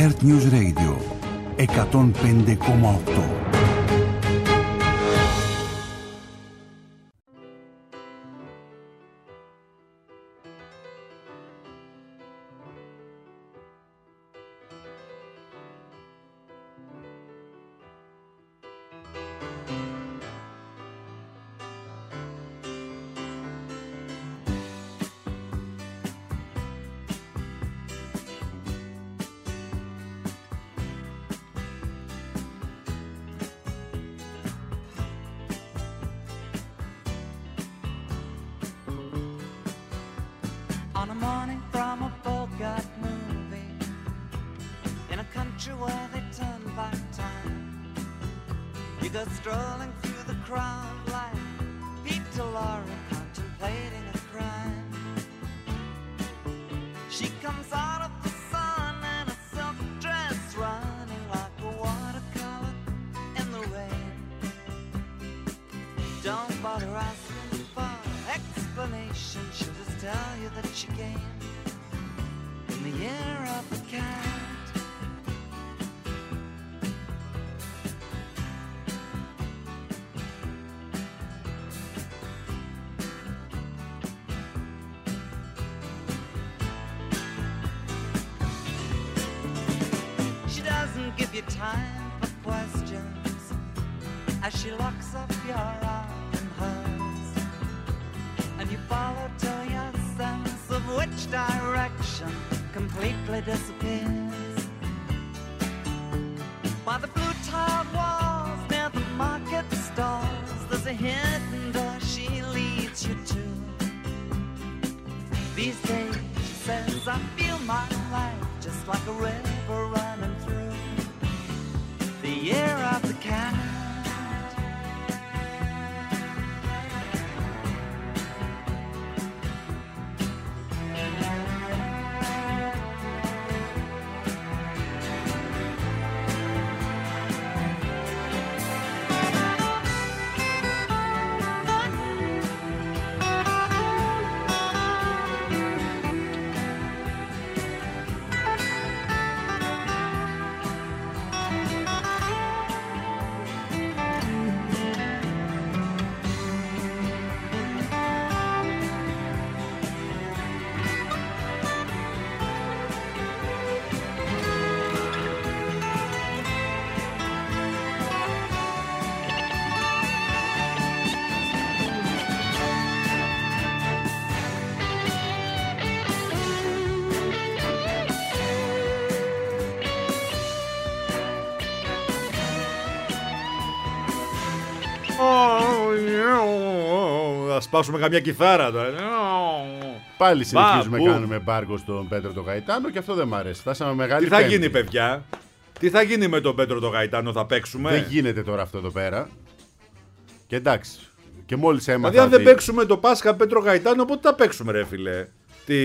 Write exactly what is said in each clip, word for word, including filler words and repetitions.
Earth News Radio εκατόν πέντε κόμμα οκτώ. On a morning from a Bogart movie, in a country where they turn back time, you go strolling through the crowd like Peter Lorre contemplating a crime. She comes out of the sun in a silk dress, running like a watercolor in the rain. Don't bother asking for explanation, she'll just tell you that she came in the year of the cat. She doesn't give you time for questions as she locks up your arm in hers, and you follow till your sense of which direction completely disappears. By the blue tiled walls near the market stalls, there's a hidden door she leads you to. These days, she says, I feel my life just like a river running through the year of the cat. Θα σπάσουμε καμιά κιθάρα τώρα. Πάλι συνεχίζουμε, κάνουμε μπάρκο στον Πέτρο τον Γαϊτάνο και αυτό δεν μ' αρέσει. Φτάσαμε μεγάλη. Τι θα πέμπτη. γίνει, παιδιά? Τι θα γίνει με τον Πέτρο τον Γαϊτάνο, θα παίξουμε? Δεν γίνεται τώρα αυτό εδώ πέρα. Και εντάξει. Και μόλις έμαθα. Δηλαδή, αν δεν ότι... παίξουμε το Πάσχα Πέτρο Γαϊτάνο, πότε θα παίξουμε, ρε φίλε? Τη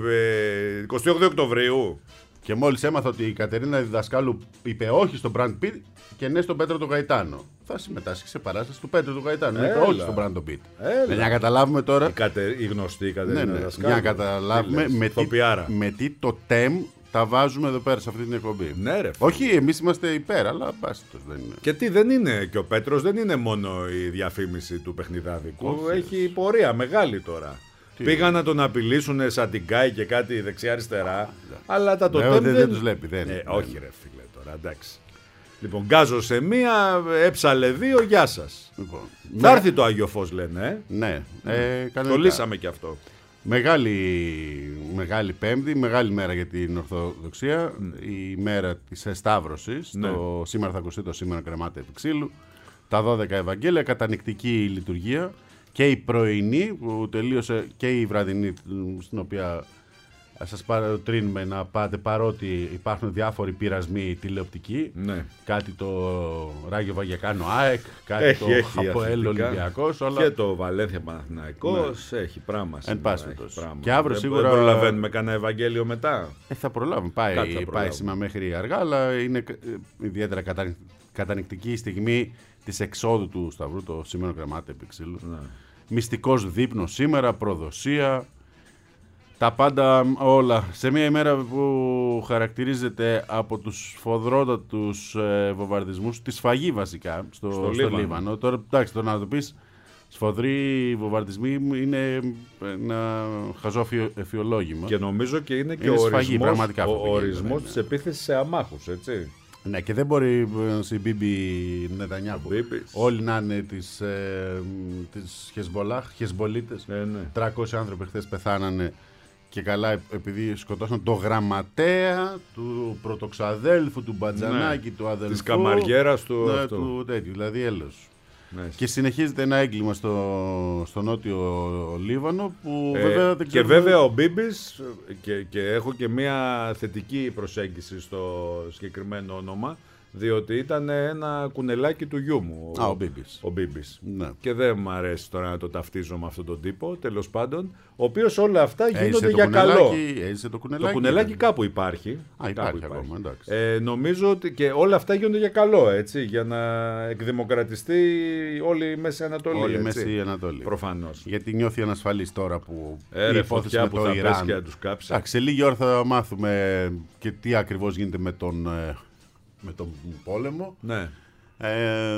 ε, εικοστή όγδοη Οκτωβρίου. Και μόλις έμαθα ότι η Κατερίνα Διδασκάλου είπε όχι στον Brand Pitt και ναι στον Πέτρο τον Γαϊτάνο. Θα συμμετάσχει σε παράσταση του Πέτρου του Γαϊτάνου. Είπε όχι στον Brand Pitt. Για να καταλάβουμε τώρα. Η, κατε... η γνωστή Κατερίνα ναι, ναι. Διδασκάλου. Για να καταλάβουμε με τι, με τι το τεμ τα βάζουμε εδώ πέρα σε αυτή την εκπομπή. Ναι, ρε. Όχι, εμείς είμαστε υπέρ, αλλά μπάστος δεν είναι. Και τι δεν είναι, και ο Πέτρος δεν είναι μόνο η διαφήμιση του παιχνιδάδικου. Όχι, έχει πορεία μεγάλη τώρα. Τι πήγαν είναι. Να τον απειλήσουν σαν την Κάη και κάτι δεξιά-αριστερά. Αλλά τα τοτέμ δεν, δεν... δεν τους βλέπει. Δεν, ε, δεν, όχι δεν. ρε φίλε τώρα, εντάξει. Λοιπόν, γκάζω σε μία, έψαλε δύο, γεια σας. Λοιπόν, θα έρθει το Άγιο Φως, λένε. Ε? Ναι. Ε, το λύσαμε και αυτό. Μεγάλη, μεγάλη Πέμπτη, μεγάλη μέρα για την Ορθοδοξία. Mm. Η μέρα της Εσταύρωσης. Ναι. Το σήμερα θα ακουστεί το σήμερα κρεμάται επί ξύλου. Τα δώδεκα Ευαγγέλια, κατανυκτική λειτουργία. Και η πρωινή που τελείωσε και η βραδινή, στην οποία σας παροτρύνουμε να πάτε, παρότι υπάρχουν διάφοροι πειρασμοί τηλεοπτικοί. Ναι. Κάτι το Ράγιο Βαγεκάνο ΑΕΚ, κάτι έχει, το έχει Χαποέλ Ολυμπιακός. Αλλά... Και το Βαλένθια Παναθηναϊκός, ναι. Έχει πράγμα. Εν πάση περιπτώσει. Και αύριο δεν σίγουρα. Προλαβαίνουμε κανένα Ευαγγέλιο μετά. Ε, θα προλάβουμε. Πάει, πάει σήμερα μέχρι αργά, αλλά είναι ιδιαίτερα κατα... κατανυκτική στιγμή της εξόδου του Σταυρού, το σήμερα κρεμάται επί ξύλου. Ναι. Μυστικός δείπνος σήμερα, προδοσία. Τα πάντα όλα. Σε μια ημέρα που χαρακτηρίζεται από τους σφοδρότατους ε, βομβαρδισμούς, τη σφαγή βασικά, στο, στο, στο Λίβανο. Λίβανο. Τώρα, εντάξει, τώρα να το πεις, σφοδροί βομβαρδισμοί είναι ένα χαζό εφιολόγημα. Και νομίζω και είναι και είναι ο σφαγή, ορισμός, ο ορισμός ναι. της επίθεσης σε αμάχους, έτσι. Ναι, και δεν μπορεί στην Μπίμπι Νετανιάχου όλοι να είναι της, ε, της Χεσμολάχ, Χεσμολίτες. Ναι, ναι. τριακόσιοι άνθρωποι χθες πεθάνανε και καλά επειδή σκοτώσαν το γραμματέα του πρωτοξαδέλφου, του Μπατζανάκη, ναι. του αδελφού. Της καμαριέρας του, ναι, αυτό. του τέτοιου, δηλαδή έλεος. Ναι. Και συνεχίζεται ένα έγκλημα στο, στο νότιο Λίβανο που ε, βέβαια δεν και βέβαια ο Μπίμπης και, και έχω και μια θετική προσέγγιση στο συγκεκριμένο όνομα, διότι ήταν ένα κουνελάκι του γιού μου. Α, ο Μπίμπης. Ο Μπίμπης. Ναι. Και δεν μου αρέσει τώρα να το ταυτίζω με αυτόν τον τύπο, τέλος πάντων, ο οποίος όλα αυτά γίνονται για κουνελάκι, καλό. Έζησε το κουνελάκι. Το κουνελάκι κάπου υπάρχει. Α, υπάρχει, κάπου υπάρχει. Ακόμα, εντάξει. Ε, νομίζω ότι και όλα αυτά γίνονται για καλό, έτσι, για να εκδημοκρατιστεί όλη η Μέση Ανατολή. Όλη η έτσι, Μέση Ανατολή. Προφανώς. Γιατί νιώθει ανασφαλής τώρα που ε, η υπόθεση με που το θα Ιράν. πέσει και να τους κάψει. Εντάξει, σε λίγη ώρα θα μάθουμε και τι ακριβώς γίνεται με τον, με τον πόλεμο. Ναι. Ε,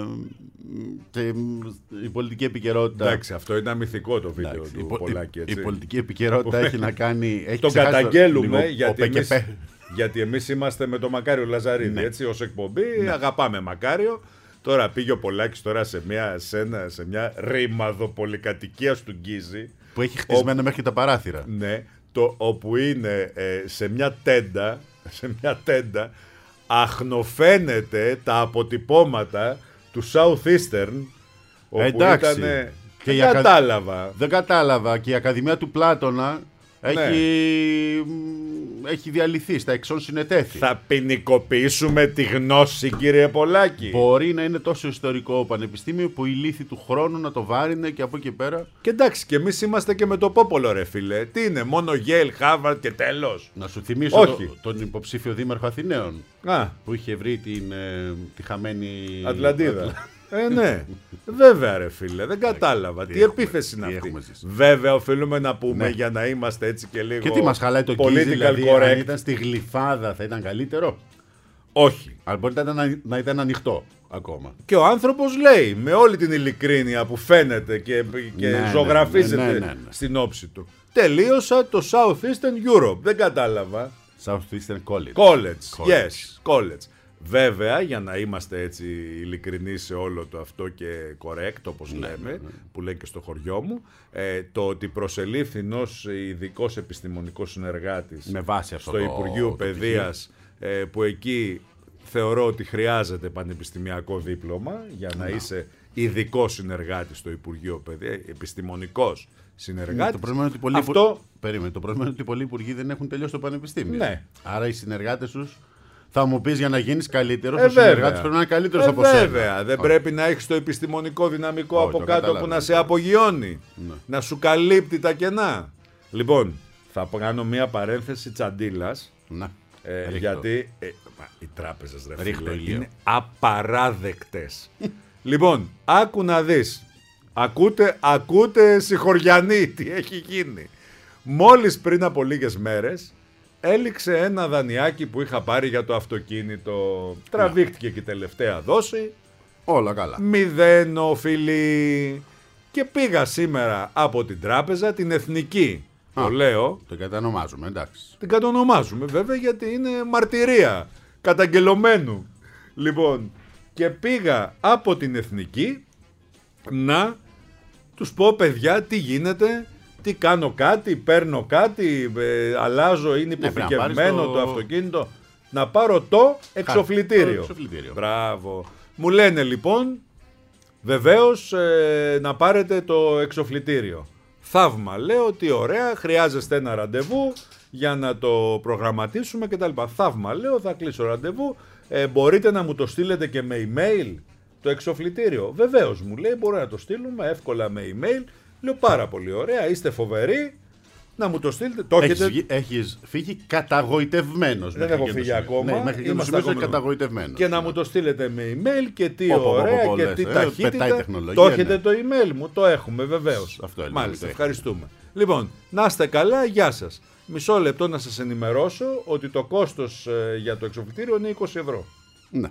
και η πολιτική επικαιρότητα. Εντάξει, αυτό είναι αμυθικό το βίντεο εντάξει, του η, Πολάκη. Έτσι. Η πολιτική επικαιρότητα έχει να κάνει. Έχει τον καταγγέλουμε λίγο, γιατί, εμείς, γιατί εμείς είμαστε με τον Μακάριο Λαζαρίδη. Ναι. Έτσι, ως εκπομπή ναι. αγαπάμε Μακάριο. Τώρα πήγε ο Πολάκης τώρα σε μια, σε ένα, σε μια ρήμαδο πολυκατοικία του Γκίζη. Που έχει χτισμένα ο... μέχρι τα παράθυρα. Ναι, το, όπου είναι ε, σε μια τέντα, σε μια τέντα αχνοφαίνεται τα αποτυπώματα του Southeastern, όπου εντάξει. Ήταν, και δεν κατάλαβα. Ακα... Δεν κατάλαβα και η Ακαδημία του Πλάτωνα ναι. έχει... έχει διαλυθεί, στα εξών συνετέθη. Θα ποινικοποιήσουμε τη γνώση, κύριε Πολάκη. Μπορεί να είναι τόσο ιστορικό πανεπιστήμιο που η λύθη του χρόνου να το βάρινε και από εκεί πέρα. Και εντάξει, και εμείς είμαστε και με το πόπολο, ρε φίλε. Τι είναι, μόνο Yale, Harvard και τέλος. Να σου θυμίσω Όχι. Το, τον υποψήφιο δήμαρχο Αθηναίων. Α. Που είχε βρει την, τη χαμένη Ατλαντίδα. Ε, ναι. Βέβαια, ρε φίλε, δεν κατάλαβα. Τι, τι επίθεση είναι αυτή. Βέβαια, οφείλουμε να πούμε ναι. για να είμαστε έτσι και λίγο. Και τι μας χαλάει το Γκίζι, δηλαδή, αν ήταν στη Γλυφάδα θα ήταν καλύτερο. Όχι. Αλλά μπορεί να, να ήταν ανοιχτό ακόμα. Και ο άνθρωπος λέει με όλη την ειλικρίνεια που φαίνεται και, και ναι, ζωγραφίζεται ναι, ναι, ναι, ναι. στην όψη του. Τελείωσα το Southeastern Europe. Δεν κατάλαβα. Southeastern College. College. College. Yes, college. Βέβαια, για να είμαστε έτσι ειλικρινείς σε όλο το αυτό και correct, όπως ναι, λέμε, ναι, ναι. που λέει και στο χωριό μου, ε, το ότι προσελήφθη ενός ειδικός επιστημονικός συνεργάτης με βάση αυτό στο το, Υπουργείο το Παιδείας, ε, που εκεί θεωρώ ότι χρειάζεται πανεπιστημιακό δίπλωμα για να, να. είσαι ειδικός συνεργάτης στο Υπουργείο Παιδείας, επιστημονικός συνεργάτης. Το πρόβλημα είναι ότι πολλοί, αυτό... Περίμενε, το πρόβλημα είναι ότι πολλοί υπουργοί δεν έχουν τελειώσει το πανεπιστήμιο. Ναι. Άρα οι συνεργάτες τους. Θα μου πεις για να γίνεις καλύτερος, ε, ο συνεργάτης πρέπει να είναι καλύτερος ε, από σένα. Βέβαια, δεν Όχι. πρέπει να έχεις το επιστημονικό δυναμικό Όχι, από κάτω καταλάβει. που να σε απογειώνει, ναι. να σου καλύπτει τα κενά. Λοιπόν, θα κάνω μια παρένθεση τσαντίλας, ναι. ε, γιατί ε, οι τράπεζες ρε φίλε, είναι απαράδεκτες. Λοιπόν, άκου να δεις, ακούτε, ακούτε συγχωριανοί τι έχει γίνει. Μόλις πριν από λίγες μέρες, έληξε ένα δανειάκι που είχα πάρει για το αυτοκίνητο. Τραβήχτηκε και η τελευταία δόση. Όλα καλά. Μηδένο, φίλοι. Και πήγα σήμερα από την τράπεζα, την Εθνική. Α, το λέω. Την κατανομάζουμε, εντάξει. Την κατονομάζουμε βέβαια γιατί είναι μαρτυρία καταγγελωμένου. Λοιπόν, και πήγα από την Εθνική να τους πω παιδιά τι γίνεται. Τι κάνω κάτι, παίρνω κάτι, ε, αλλάζω, είναι υποθηκευμένο ναι, το... το αυτοκίνητο. Να πάρω το εξοφλητήριο. Το εξοφλητήριο. Μπράβο. Μου λένε λοιπόν, βεβαίως ε, να πάρετε το εξοφλητήριο. Θαύμα. Λέω ότι ωραία, χρειάζεστε ένα ραντεβού για να το προγραμματίσουμε κτλ. Θαύμα. Λέω, θα κλείσω ραντεβού. Ε, μπορείτε να μου το στείλετε και με email το εξοφλητήριο. Βεβαίως μου λέει, μπορεί να το στείλουμε εύκολα με email. Λέω πάρα πολύ ωραία, είστε φοβεροί, να μου το στείλετε. Το έχεις, έχετε... έχεις φύγει καταγοητευμένος. Δεν έχω φύγει ακόμα. Ναι, μέχρι και το σημείο είσαι καταγοητευμένος. Και να μου το στείλετε με email και τι Πω, πω, ωραία πω, πω, και λες, τι ε, ταχύτητα. πετάει τεχνολογία, Το έχετε ναι. το email μου, το έχουμε βεβαίως. Αυτό έλεγα, Μάλιστα, το ευχαριστούμε. Λοιπόν, να είστε καλά, γεια σας. Μισό λεπτό να σας ενημερώσω ότι το κόστος ε, για το εξοφλητήριο είναι είκοσι ευρώ. Ναι.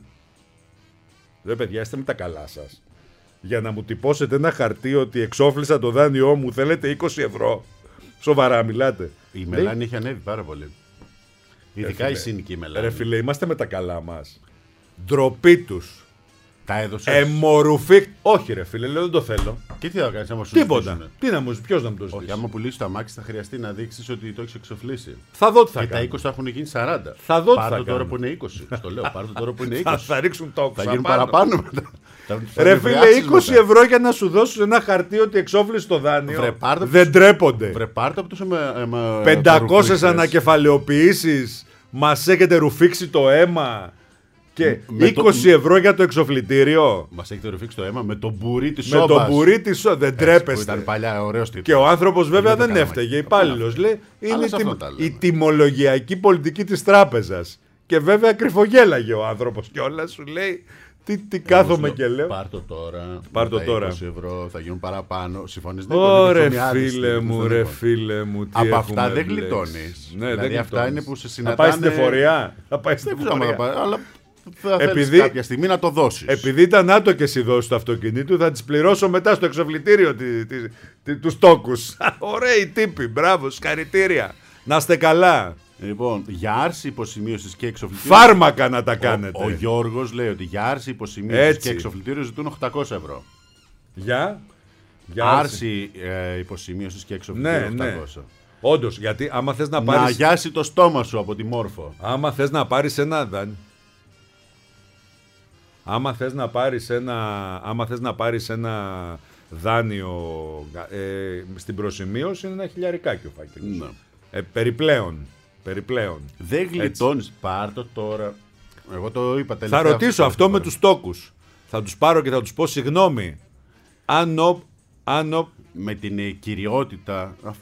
Ρε παιδιά, είστε με τα καλά σας. Για να μου τυπώσετε ένα χαρτί ότι εξόφλησα το δάνειό μου, θέλετε είκοσι ευρώ. Σοβαρά μιλάτε. Η μελάνη έχει ανέβει πάρα πολύ. Ειδικά η συνοική μελάνη. Ρε φίλε, είμαστε με τα καλά μας. Ντροπή τους. Τα έδωσες. Εμορουφίχ. Όχι, ρε φίλε, λέω δεν το θέλω. Και τι θα κάνεις άμα σου Τίποτα. ζητήσουνε? Τι να μου ποιος να μου το ζητήσει. Όχι, άμα πουλήσει το αμάξι θα χρειαστεί να δείξεις ότι το έχεις εξοφλήσει. Θα δω τι θα Και τα κάνω. είκοσι θα έχουν γίνει σαράντα. Θα δω τι Πάρ' θα το τώρα κάνω. που είναι είκοσι. Στο λέω, πάρ' το τώρα που είναι Θα, είκοσι. θα ρίξουν τόκους. Θα γίνουν απάνω. παραπάνω μετά. Θα- θα Ρε νευριάσεις φίλε, είκοσι μετά. ευρώ για να σου δώσουν ένα χαρτί ότι εξόφλησε το δάνειο. Βρε, πάρτε δεν τους- τρέπονται. Βρε, πάρ' το από τους εμα- εμα- πεντακόσιες ρουφίχτες. ανακεφαλαιοποιήσεις. Μας έχετε ρουφήξει το αίμα. Και Με το- είκοσι ευρώ για το εξοφλητήριο. Μας έχετε ρουφήξει το αίμα με τον μπουρί της Με σόμπας. τον μπουρί της σο... Δεν Που τρέπεστε. ήταν παλιά ωραίος τίτλος. Και ο άνθρωπος βέβαια Δεν το δεν κάναμε. έφταιγε. Υπάλληλος λέει. Είναι σε η, αυτό τιμ- τα λέμε. η τιμολογιακή πολιτική της τράπεζας. Και βέβαια κρυφογέλαγε ο άνθρωπος κιόλας. Σου λέει τι, τι κάθομαι και λέω. Πάρ' το τώρα. Πάρ' το με τα τώρα. είκοσι ευρώ θα γίνουν παραπάνω. Συμφωνείς? Ωρε φίλε μου, ρε φίλε μου. Τι Από αυτά έχουμε δεν μπλέξει. γλιτώνεις. Ναι, Δηλαδή δεν αυτά γλιτώνεις. είναι που σε Θα πάει στην συναντάνε- εφορία. Θα πάει στην Δεν ξέρω αν θα εφορία. πάει, αλλά θα θέλεις Επειδή- κάποια στιγμή να το δώσεις. Επειδή ήταν άτοκες οι δόσεις του αυτοκινήτου, θα τις πληρώσω μετά στο εξοφλητήριο τη, τη, τη, τους τόκους. Ωραίοι τύποι, μπράβο, συγχαρητήρια. Να είστε καλά. Λοιπόν, για άρση υποσημείωσης και εξοφλητήριο. Φάρμακα να τα κάνετε. Ο, ο Γιώργος λέει ότι για άρση υποσημείωσης Έτσι. και εξοφλητήριο ζητούν οκτακόσια ευρώ. Για, για Άρση ε, υποσημείωσης και εξοφλητήριο Ναι, ναι. οκτακόσια. Όντως, γιατί άμα θες να Να πάρεις, αγιάσει το στόμα σου από τη Μόρφο. άμα θες να πάρεις ένα δάνειο, άμα θες να πάρεις ένα, άμα θες να πάρεις ένα δάνειο ε, στην προσημείωση είναι ένα χιλιαρικάκι ο φάκελος. Ναι. Ε, περιπλέον. Περιπλέον. Δεν γλιτώνεις. Πάρ' το τώρα. Εγώ το είπα Θα τελευταία. ρωτήσω αυτό με φορά. τους τόκους. Θα τους πάρω και θα τους πω συγγνώμη. Αν ο, αν ο, Με την ε, κυριότητα. α,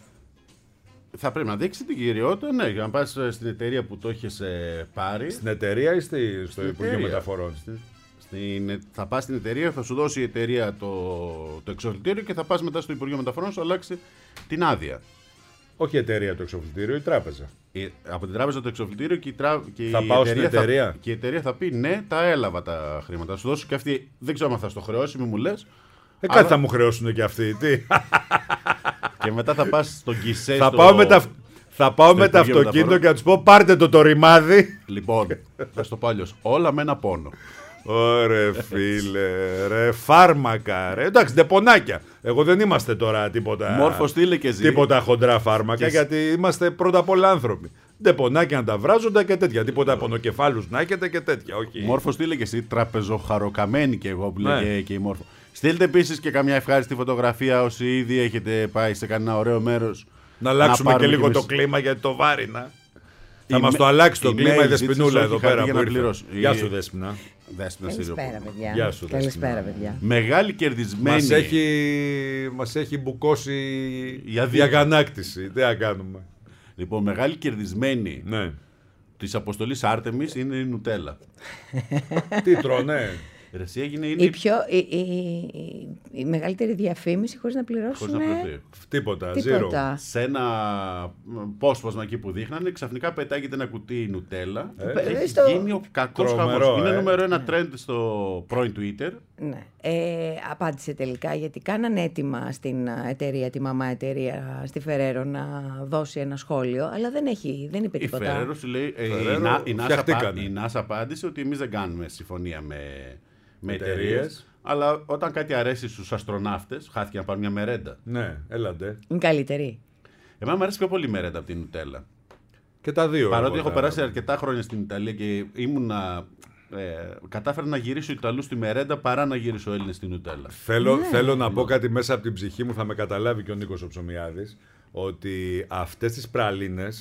Θα πρέπει να δείξει την κυριότητα, ναι, για να πας ε, στην εταιρεία που το έχεις ε, πάρει. στην εταιρεία ή στη- στο Στην Υπουργείο εταιρεία. Μεταφορών. Στην, στην, θα πας στην εταιρεία, θα σου δώσει η εταιρεία το, το εξοφλητήριο και θα πας μετά στο Υπουργείο Μεταφορών να σου αλλάξει την άδεια. Όχι η εταιρεία το εξοφλητήριο, η τράπεζα. Η- από την τράπεζα το εξοφλητήριο και η, τρά, και Θα η πάω στην εταιρεία εταιρεία. Θα, και η εταιρεία θα πει ναι, τα έλαβα τα χρήματα. Θα σου δώσω και αυτή. Δεν ξέρω αν θα στο χρεώσει, μη μου λες. Ε, Αλλά- κάτι θα μου χρεώσουν και αυτοί. Τι. Και μετά θα πας στον γκισέ. θα στο- πάω με τα, θα πάω με το Υπουργείο αυτοκίνητο Μεταφορών. και θα τους πω πάρτε το το ρημάδι. Λοιπόν, θα στο πω αλλιώς. Όλα με ένα πόνο. Ωρε φίλε, ρε φάρμακα, ρε. Εντάξει, ντεπονάκια. Εγώ δεν είμαστε τώρα τίποτα. Μόρφο στείλε και ζει. Τίποτα χοντρά φάρμακα, Και- γιατί είμαστε πρώτα απ' όλα άνθρωποι. Ντεπονάκια να τα βράζονται και τέτοια. Τίποτα πονοκεφάλους να έχετε και τέτοια. Όχι. Μόρφο στείλε και εσύ, τραπεζοχαροκαμένη και εγώ που Ναι. λέγε και η Μόρφο. Στείλτε επίσης και καμιά ευχάριστη φωτογραφία όσοι ήδη έχετε πάει σε κανένα ωραίο μέρος. Να αλλάξουμε και πάρουμε λίγο κι το εμείς. κλίμα γιατί το βάρινα. Θα Η μας με- το αλλάξει το η κλίμα η mail Δεσποινούλα ζήτησε εδώ όχι πέρα χαρτί για που να ήρθε. πληρώσει. Γεια Η- σου Δέσποινα. Δέσποινα Καλησπέρα, Σιριοπούλου. παιδιά. Γεια σου, Καλησπέρα, Δέσποινα. παιδιά. Μεγάλη κερδισμένη. Μας έχει, μας έχει μπουκώσει Για η δίκιο. αγανάκτηση. Τι να κάνουμε. Λοιπόν, μεγάλη κερδισμένη Ναι. της αποστολής Άρτεμις είναι η Νουτέλα. Τι τρώνε. Ρε, εσύ έγινε είναι Η, πιο, η, η, η, η μεγαλύτερη διαφήμιση χωρίς να πληρώσουν. χωρίς να πληρωθεί. Τίποτα. Zero. Τίποτα. Σε ένα πόσπασμα εκεί που δείχνανε, ξαφνικά πετάγεται ένα κουτί Νουτέλα. Ε, και έχει στο- γίνει ο κακός Τρομερό, χαμός. Είναι ε. νούμερο ένα trend στο πρώην Twitter. Ναι. Ε, απάντησε τελικά γιατί κάνανε έτοιμα στην α, εταιρεία, τη μαμά εταιρεία στη Φεραίρο να δώσει ένα σχόλιο, αλλά δεν, έχει, δεν είπε Η τίποτα. Φεραίρο σου λέει, ε, η, Ferrero Να- η, NASA, φτιαχτήκανε. η NASA απάντησε ότι εμείς δεν κάνουμε συμφωνία με, με Εταιρείες. εταιρείες. Αλλά όταν κάτι αρέσει στους αστροναύτες, χάθηκε να πάρουν μια μερέντα. Ναι, έλαντε. Είναι καλύτερη. Εμένα μου αρέσει πιο πολύ η μερέντα από την Νουτέλα. Και τα δύο. Παρότι εγώ έχω τα- περάσει αρκετά χρόνια στην Ιταλία και ήμουνα. Ε, κατάφερα να γυρίσω Ιταλούς στη μερέντα παρά να γυρίσω Έλληνες στην Νουτέλα. Θέλω, θέλω να πω κάτι μέσα από την ψυχή μου, θα με καταλάβει και ο Νίκος ο Ψωμιάδης, ότι αυτές τις πραλίνες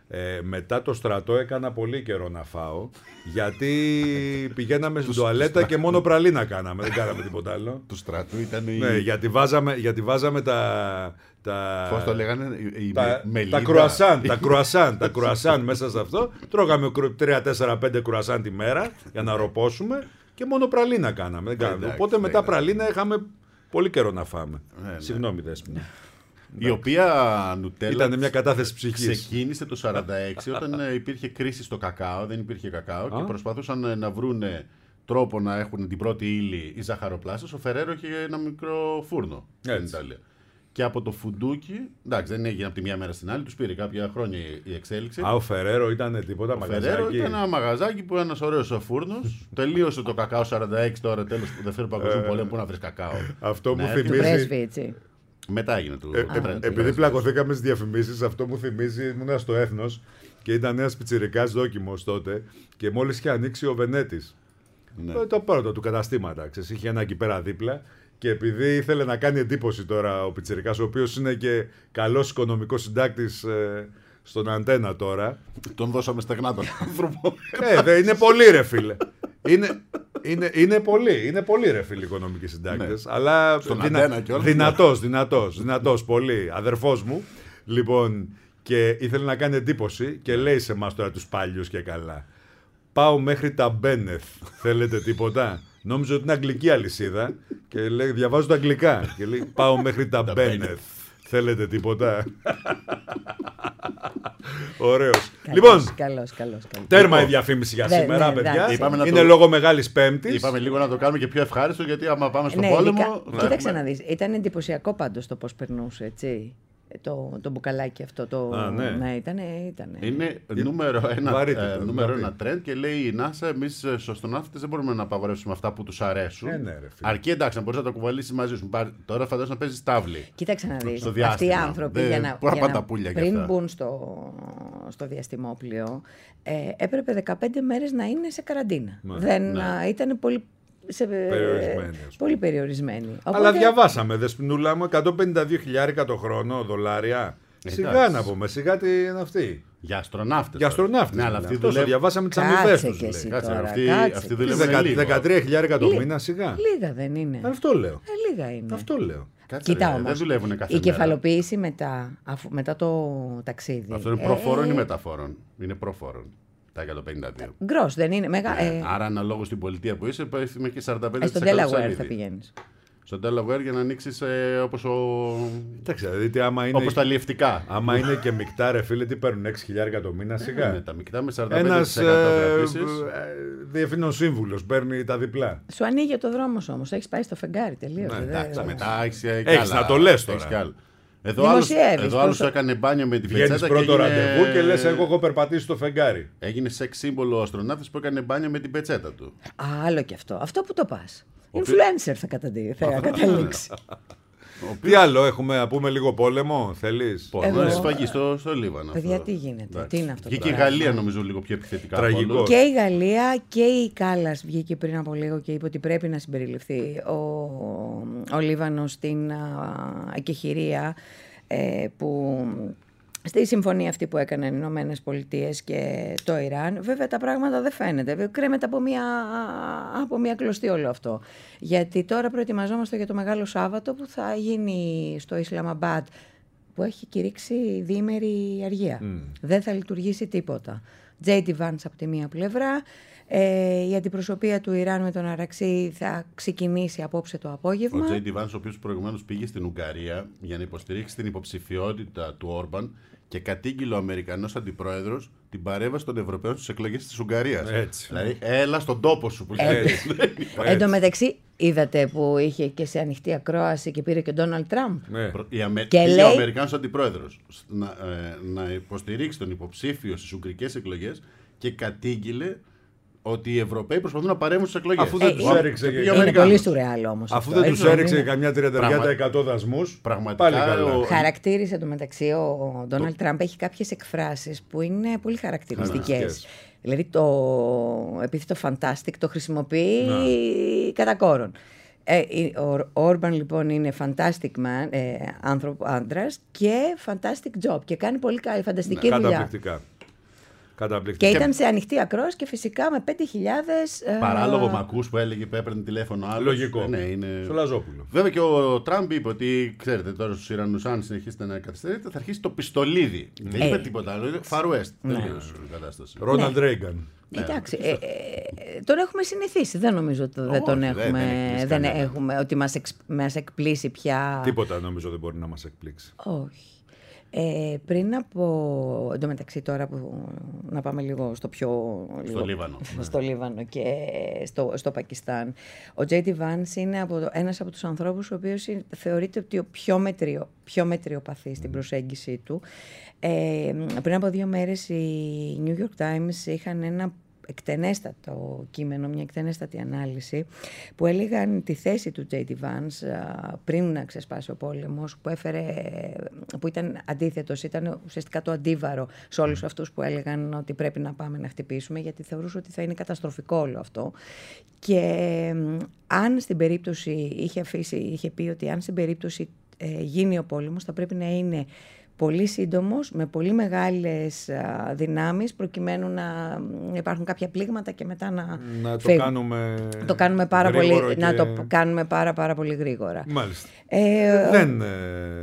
Ε, μετά το στρατό έκανα πολύ καιρό να φάω, γιατί πηγαίναμε στην τουαλέτα και μόνο πραλίνα κάναμε, δεν κάναμε τίποτα άλλο. Του στρατού ήταν η... Ναι, γιατί βάζαμε, γιατί βάζαμε τα... τα... Πώς το λέγανε, η τα, μελίδα. τα κρουασάν, τα κρουασάν, τα κρουασάν μέσα σε αυτό. Τρώγαμε τρία, τέσσερα, πέντε κρουασάν τη μέρα για να ροπώσουμε και μόνο πραλίνα κάναμε. Δεν κάναμε. Εντάξει, Οπότε μετά εντάξει. πραλίνα είχαμε πολύ καιρό να φάμε. Ναι, ναι. Συγγνώμη, Δέσποινα. Η οποία Νουτέλα Ήταν μια κατάθεση ψυχής. ξεκίνησε το σαράντα έξι όταν ε, υπήρχε κρίση στο κακάο, δεν υπήρχε κακάο και προσπαθούσαν ε, να βρουν τρόπο να έχουν την πρώτη ύλη οι ζαχαροπλάστες. Ο Φεραίρο είχε ένα μικρό φούρνο στην Ιταλία. Και από το φουντούκι, εντάξει, δεν έγινε από τη μία μέρα στην άλλη, τους πήρε κάποια χρόνια η εξέλιξη. Α, ο Φεραίρο ήταν τίποτα Ο μαγαζάκι. Φεραίρο ήταν ένα μαγαζάκι που ένας ωραίος φούρνος. Τελείωσε το κακάο σαράντα έξι τώρα, τέλος του Δευτέρου Παγκοσμίου Πολέμου. Πού να βρεις κακάο. Αυτό μου Ναι, Του θυμίζει. πρέσβη, έτσι. Μετά έγινε του. Ε, του ε, Τρέντ. επειδή πλακωθήκαμε στις διαφημίσεις, αυτό μου θυμίζει, ήμουν στο Έθνος και ήταν ένας πιτσιρικάς δόκιμος τότε και μόλις είχε ανοίξει ο Βενέτης. Ναι. Το, το πρώτο του καταστήματα, ξέρεις, είχε ένα εκεί πέρα δίπλα και επειδή ήθελε να κάνει εντύπωση τώρα ο πιτσιρικάς, ο οποίος είναι και καλός οικονομικός συντάκτης ε, στον Αντένα τώρα. Τον δώσαμε στεγνά τον άνθρωπο. Ε, δε, είναι πολύ ρε φίλε. Είναι, είναι, είναι πολύ, είναι πολύ ρε φίλοι οικονομικοί συντάκτες, Ναι. αλλά Στον δυνα, Αντένα κιόλας. δυνατός, δυνατός, δυνατός πολύ, αδερφός μου, λοιπόν, και ήθελε να κάνει εντύπωση και λέει σε εμάς τώρα τους πάλιους και καλά, πάω μέχρι τα Μπένεθ, θέλετε τίποτα? Νόμιζα ότι είναι αγγλική αλυσίδα και λέει, διαβάζω τα αγγλικά και λέει, πάω μέχρι τα Μπένεθ, θέλετε τίποτα? Ωραίος. Λοιπόν, Καλός, καλός, καλός. τέρμα η διαφήμιση για Ναι, σήμερα, ναι, παιδιά. εντάξει. Είπαμε να Είναι το- λόγω Μεγάλης Πέμπτης. Είπαμε λίγο να το κάνουμε και πιο ευχάριστο, γιατί άμα πάμε στον Ναι, πόλεμο. ειδικά- θα Κοίταξε έχουμε- να δεις. Ήταν εντυπωσιακό πάντως το πώς περνούσε, έτσι. Το, το μπουκαλάκι αυτό. Το... Α, ναι. ήταν. Ήτανε. Είναι νούμερο ένα, βαρύτητο, ε, δηλαδή. νούμερο ένα trend και λέει η NASA, εμείς ε, στους αστροναύτες δεν μπορούμε να απαγορεύσουμε αυτά που τους αρέσουν. Ε, ναι, ρε φίλε. Αρκεί εντάξει να μπορείς να τα κουβαλήσεις μαζί σου. Πάρ- Τώρα φαντάζομαι να παίζεις τάβλη. Κοίταξε να δεις. Στο Αυτοί οι διάστημα. άνθρωποι Δεν- για να, πού να για πάνε να- τα πουλιά κι πριν αυτά. μπουν στο, στο διαστημόπλαιο, ε, έπρεπε δεκαπέντε μέρες να είναι σε καραντίνα. Δεν ναι. ήταν πολύ. Σε, Περιορισμένοι, ας πούμε. πολύ περιορισμένοι. Αλλά Οπότε- διαβάσαμε, Δεσποινούλα μου, εκατόν πενήντα δύο χιλιάρικα το χρόνο, δολάρια. Σιγά εντάξει. να πούμε, σιγά τι είναι αυτή. Για αστροναύτες. Για αστροναύτες. Ναι, αλλά είναι. αυτοί Αυτό, δουλεύουν. διαβάσαμε τις Κάτσε αμοιβές κι τους. λέει. εσύ. Κάτσε, Τώρα, αυτοί, κάτσε. αυτοί Τι δουλεύουν Δεκα- λίγο. δεκατρία χιλιάρικα το Λί- μήνα, σιγά. Λίγα δεν είναι. Αυτό λέω. Ε, λίγα είναι. Αυτό λέω. Κάτσε, Κοίτα ρε, όμως, δεν δουλεύουν κάθε η μέρα. κεφαλοποίηση μετά, αφού, μετά το ταξίδι. Αυτό είναι ε, προφόρων ε, ή μεταφόρων? Είναι προφόρων. Τα εκατόν πενήντα δύο. Γκρος, δεν είναι. Μεγα, ε, Άρα, αναλόγως στην πολιτεία που είσαι, πέφτει και σαράντα πέντε ε, στον τοις εκατό Delaware ψαλίδι. θα πηγαίνεις. Στο Delaware για να ανοίξεις ε, όπως, ο... Εντάξει, δείτε άμα είναι, όπως τα λιευτικά. άμα είναι και μεικτά, ρε φίλε, τι παίρνουν έξι χιλιάρικα το μήνα, Ναι, σιγά. τα μεικτά με σαράντα πέντε Ένας τοις εκατό ε, γραφήσεις. ε, διευθύνων σύμβουλος παίρνει τα διπλά. Σου ανοίγει το δρόμο όμως. Έχεις πάει στο φεγγάρι τελείως. Ναι, δεν- Εντάξει, δεν- μετά έχεις ε, κι Έχεις άλλα. να το λες τώρα. Έχεις κι άλλα. Εδώ άλλος, Δημοσιεύεις, εδώ άλλος πρώτο- έκανε μπάνιο με την Βγαίνεις πετσέτα πρώτο και έγινε... ραντεβού και λες εγώ έχω περπατήσει στο φεγγάρι. Έγινε σεξ σύμβολο ο αστροναύτης που έκανε μπάνιο με την πετσέτα του. Α, άλλο κι αυτό. Αυτό που το πας. οποίο- Influencer θα, καταντι... θα καταλήξει. Τι άλλο έχουμε, να πούμε λίγο πόλεμο, θέλεις? Πόλεμο, Εγώ- σφαγή στο, στο Λίβανο. Παιδιά, αυτό. τι γίνεται, Εντάξει. τι είναι αυτό το Βγήκε η πράγμα? Γαλλία νομίζω λίγο πιο επιθετικά. Τραγικό. από όλους. Και η Γαλλία και η Κάλλας βγήκε πριν από λίγο και είπε ότι πρέπει να συμπεριληφθεί ο, ο Λίβανος στην α, εκεχηρία ε, που στη συμφωνία αυτή που έκαναν οι Ηνωμένες Πολιτείες και το Ιράν. Βέβαια τα πράγματα δεν φαίνεται. Κρέμεται από μια, από μια κλωστή όλο αυτό. Γιατί τώρα προετοιμαζόμαστε για το Μεγάλο Σάββατο που θα γίνει στο Ισλαμαμπάντ, που έχει κηρύξει διήμερη αργία. Δεν θα λειτουργήσει τίποτα. τζέι ντι Vance από τη μία πλευρά, ε, η αντιπροσωπεία του Ιράν με τον Αραξί θα ξεκινήσει απόψε το απόγευμα. Ο Τζέι ντι Vance, ο οποίος προηγουμένως πήγε στην Ουγγαρία για να υποστηρίξει την υποψηφιότητα του Όρμπαν και κατήγγειλε ο Αμερικανός αντιπρόεδρος την παρέμβαση των Ευρωπαίων στις εκλογές της Ουγγαρίας. Έτσι. Δηλαδή, έλα στον τόπο σου που Έτσι. λέει. Εν τω μεταξύ, είδατε που είχε και σε ανοιχτή ακρόαση και πήρε και ο Ντόναλντ Τραμπ. Ναι. Η Αμε... Και πήγε λέει- ο Αμερικάνος αντιπρόεδρος να, ε, να υποστηρίξει τον υποψήφιο στις Ουγγρικές εκλογές και κατήγγειλε ότι οι Ευρωπαίοι προσπαθούν να παρέμβουν στις εκλογές. Αφού δεν Ε, τους ε, έριξε και και πήγε ο Είναι Αμερικάνος. πολύ σουρεάλ όμως. Αφού αυτό, δεν έτσι, τους έριξε είναι? καμιά τριάντα Πραγμα- τοις εκατό δασμούς, Πραγματικά, πάλι καλά. ο- Χαρακτήρισε το μεταξύ ο Ντόναλντ Τραμπ έχει κάποιες εκφράσεις που είναι πολύ χαρακτηριστικές. Χαρακτηριστικές. Δηλαδή το επίθετο fantastic το χρησιμοποιεί κατά κόρον. Ε, ο Όρμπαν λοιπόν είναι fantastic man, ε, άνθρωπο, άντρας και fantastic job και κάνει πολύ καλή, φανταστική Ναι, δουλειά. καταπληκτικά. Καταπληκτικό. Και ήταν σε ανοιχτή ακρόαση και φυσικά με πέντε χιλιάδες. Παράλογο Μακούς που έλεγε που έπαιρνε τηλέφωνο άλλο. Λογικό. Ναι, είναι... Στο Λαζόπουλο. Βέβαια και ο Τραμπ είπε ότι, ξέρετε, τώρα στους Ιρανούς, αν συνεχίσετε να καθυστερείτε, θα αρχίσει το πιστολίδι. Ε. Δεν είπε τίποτα άλλο. Είναι Far West. Ναι. Τελείως η κατάσταση. Ρόναλντ Ρέιγκαν. Εντάξει, ε, ε, τον έχουμε συνηθίσει. Δεν νομίζω ότι δεν Όχι, τον δεν- έχουμε, δεν εκπλήσει δεν κανένα. έχουμε, ότι μας, εξ, μας εκπλήσει πια. Τίποτα νομίζω δεν μπορεί να μας εκπλήξει. Όχι. Ε, πριν από, εντωμεταξύ τώρα που να πάμε λίγο στο πιο... Στο λίγο, Λίβανο. στο Λίβανο και στο, στο Πακιστάν. Ο Τζέι ντι Vance είναι από το, ένας από τους ανθρώπους ο οποίος είναι- θεωρείται ότι ο πιο, μετριο, πιο μετριοπαθής στην προσέγγιση του. Ε, πριν από δύο μέρες οι New York Times είχαν ένα εκτενέστατο κείμενο, μια εκτενέστατη ανάλυση που έλεγαν τη θέση του τζέι ντι Vance α, πριν να ξεσπάσει ο πόλεμος, που έφερε, που ήταν αντίθετος, ήταν ουσιαστικά το αντίβαρο σε όλους αυτούς που έλεγαν ότι πρέπει να πάμε να χτυπήσουμε, γιατί θεωρούσε ότι θα είναι καταστροφικό όλο αυτό. Και μ, αν στην περίπτωση είχε αφήσει, είχε πει ότι αν στην περίπτωση ε, γίνει ο πόλεμος θα πρέπει να είναι πολύ σύντομος, με πολύ μεγάλες α, δυνάμεις, προκειμένου να υπάρχουν κάποια πλήγματα και μετά να, Να το φύγουν. κάνουμε, το κάνουμε πάρα γρήγορο πολύ, και- να το κάνουμε πάρα πάρα πολύ γρήγορα. Μάλιστα. Ε, δεν, ε,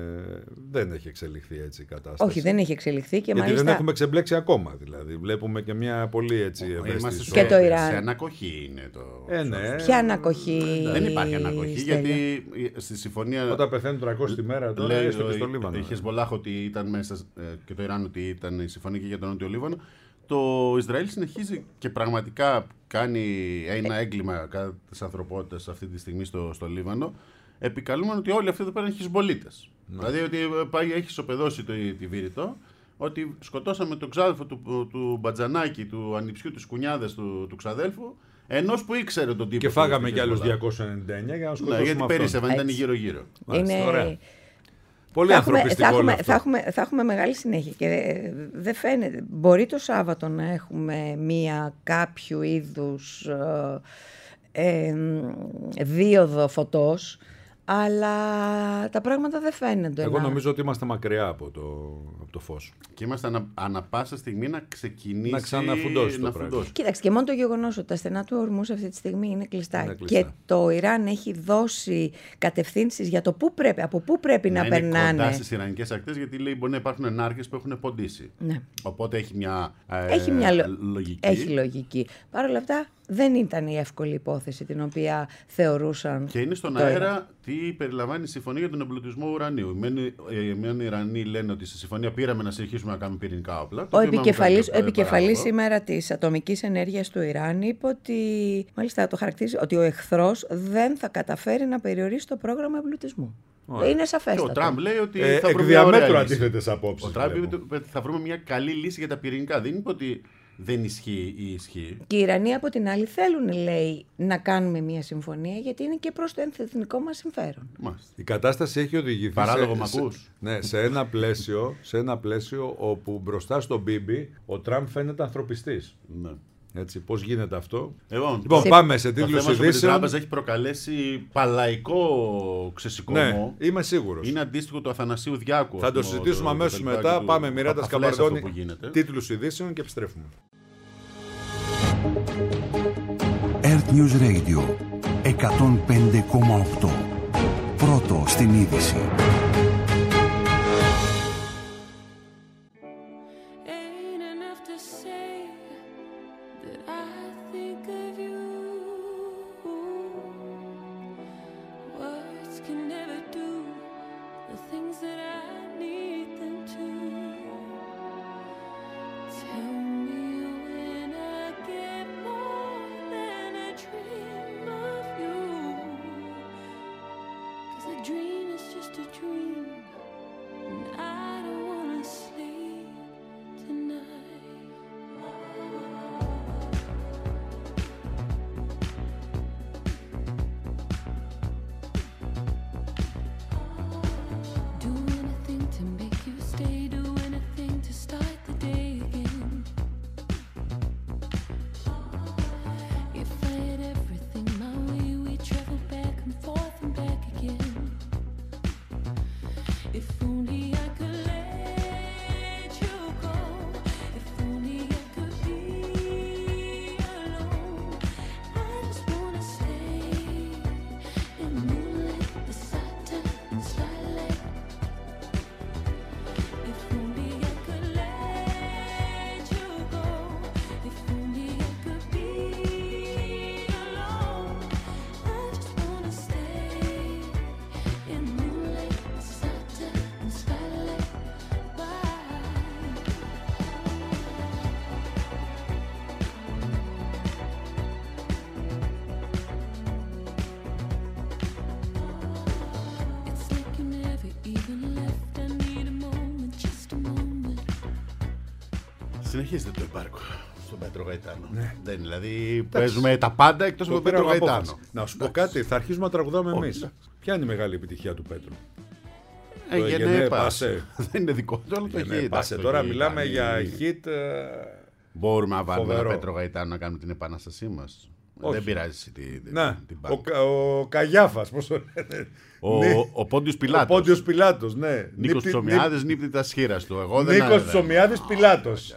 δεν έχει εξελιχθεί έτσι η κατάσταση. όχι, δεν έχει εξελιχθεί και Γιατί μάλιστα... δεν έχουμε ξεμπλέξει ακόμα. Δηλαδή. Βλέπουμε και μια πολύ έτσι ευαίσθητη Είμαστε ζώνη. Και το Ιράν. Σε ανακοχή είναι το. Ε, ναι. Ποια ανακοχή? Δεν υπάρχει ανακοχή, Στέλιο? γιατί στη συμφωνία. Όταν πεθαίνουν τριακόσιες τη μέρα, τώρα Λέει έστω και στο ο- Λίβανο. η Χεσμολάχ ότι ήταν μέσα ε, και το Ιράν ότι ήταν η συμφωνία και για τον Νότιο Λίβανο. Το Ισραήλ συνεχίζει και πραγματικά κάνει ένα έγκλημα κατά της ανθρωπότητας αυτή τη στιγμή στο, στο Λίβανο, επικαλούμενο ότι όλοι αυτοί εδώ πέρα είναι Χισμπολίτες. Δηλαδή ότι ε, πάει, έχει ισοπεδώσει το, τη Βήρητο, ότι σκοτώσαμε τον ξάδελφο του, του, του Μπατζανάκη, του ανιψιού, του Κουνιάδες του, του ξαδέλφου, ενός που ήξερε τον τύπο. Και του- φάγαμε του κι άλλους Hezbollah. διακόσια ενενήντα εννιά για να Ναι, σκοτώσουμε γιατί αυτόν. περίσσευαν, ήταν Έτσι. γύρω-γύρω. Μάλιστα, Είναι... ωραία. Πολύ θα έχουμε, ανθρωπιστικό θα, όλο έχουμε, αυτό. θα, έχουμε, θα έχουμε μεγάλη συνέχεια και ε, δεν φαίνεται. Μπορεί το Σάββατο να έχουμε μία κάποιου είδους ε, ε, δίωδο φωτός, αλλά τα πράγματα δεν φαίνονται. Εγώ να- νομίζω ότι είμαστε μακριά από το, από το φως. Και είμαστε ανα, ανα πάσα στιγμή να ξεκινήσει Να ξαναφουντώσει το να πράγμα. φουντώσει. Κοίταξε, και μόνο το γεγονός ότι τα στενά του ορμούς αυτή τη στιγμή είναι κλειστά, Είναι κλειστά. και το Ιράν έχει δώσει κατευθύνσεις για το πού πρέπει, από πού πρέπει να, είναι περνάνε. κοντά στις Ιρανικές ακτές, γιατί λέει μπορεί να υπάρχουν ενάρκες που έχουν ποντίσει. Ναι. Οπότε έχει μια, ε, Έχει μια λο- λογική. Έχει λογική. Παρ' όλα αυτά δεν ήταν η εύκολη υπόθεση την οποία θεωρούσαν. Και είναι στον το Ιράν. αέρα τι περιλαμβάνει η συμφωνία για τον εμπλουτισμό ουρανίου. Οι Ιρανοί λένε ότι στη συμφωνία πήραμε να συνεχίσουμε να κάνουμε πυρηνικά όπλα. Το Ο οποίο με επικεφαλής, ο βγάζει επικεφαλής παράλογο. σήμερα της ατομικής ενέργειας του Ιράν είπε ότι, μάλιστα το χαρακτηρίζει, ότι ο εχθρός δεν θα καταφέρει να περιορίσει το πρόγραμμα εμπλουτισμού. Ωραία. Είναι Και σαφέστατο. ο Τραμπ λέει ότι Ε, θα εκ βρούμε μια ωραία διαμέτρου λύση. αντίθετες απόψεις. Ο Τραμπ βλέπω. είπε ότι θα βρούμε μια καλή λύση για τα πυρηνικά. Δεν είπε ότι δεν ισχύει ή ισχύει. Και οι Ιρανοί από την άλλη θέλουν, λέει, να κάνουμε μια συμφωνία, γιατί είναι και προς το εθνικό μας συμφέρον. Μάλιστα. Η κατάσταση έχει οδηγηθεί Παράλογο σε, μ' σε, ακούς? ναι, σε, ένα πλαίσιο, σε ένα πλαίσιο όπου μπροστά στον Μπίμπι ο Τραμπ φαίνεται ανθρωπιστής. Ναι. Έτσι, πώς γίνεται αυτό. Λοιπόν, Λοιπόν, Σε- πάμε σε το τίτλους θέμα σου με την ειδήσεων. τράπεζα έχει προκαλέσει παλαϊκό ξεσηκωμό. Ναι, είμαι σίγουρος. Είναι αντίστοιχο του Αθανασίου Διάκου. Θα ας το πούμε, συζητήσουμε το- αμέσως το μετά. τελπάκι του Πάμε Μιράντα Παπαφλές αυτό Σκαμπαρδόνη, που γίνεται. τίτλους ειδήσεων και επιστρέφουμε. Earth News Radio εκατόν πέντε κόμμα οκτώ. Πρώτο στην είδηση. Ain't enough to say that I think of you. Words can never do the things that I need them to. Tell me when I get more than a dream of you. 'Cause a dream is just a dream. Συνεχίστε το υπάρκο στον Πέτρο Γαϊτάνο. Ναι. Δεν, δηλαδή παίζουμε τα πάντα εκτός από τον Πέτρο Γαϊτάνο. Να σου πω κάτι, θα αρχίσουμε να τραγουδάμε εμείς. Ποια είναι η μεγάλη επιτυχία του Πέτρου? Έγινε πάσε. Δεν είναι δικό του, αλλά το έχει. Πάσε. Τώρα μιλάμε για hit. Μπορούμε να βάλουμε ένα Πέτρο Γαϊτάνο να κάνουμε την επανάστασή μας? Δεν πειράζει την πάρκο. Ο Καγιάφας, πώς το λένε. Ο Πόντιος Πιλάτος. Ο Πόντιος Πιλάτος, ναι. Νίκος Ψωμιάδης νύπτει τα σχήρας του. Νίκος Ψωμιάδης Πιλάτος.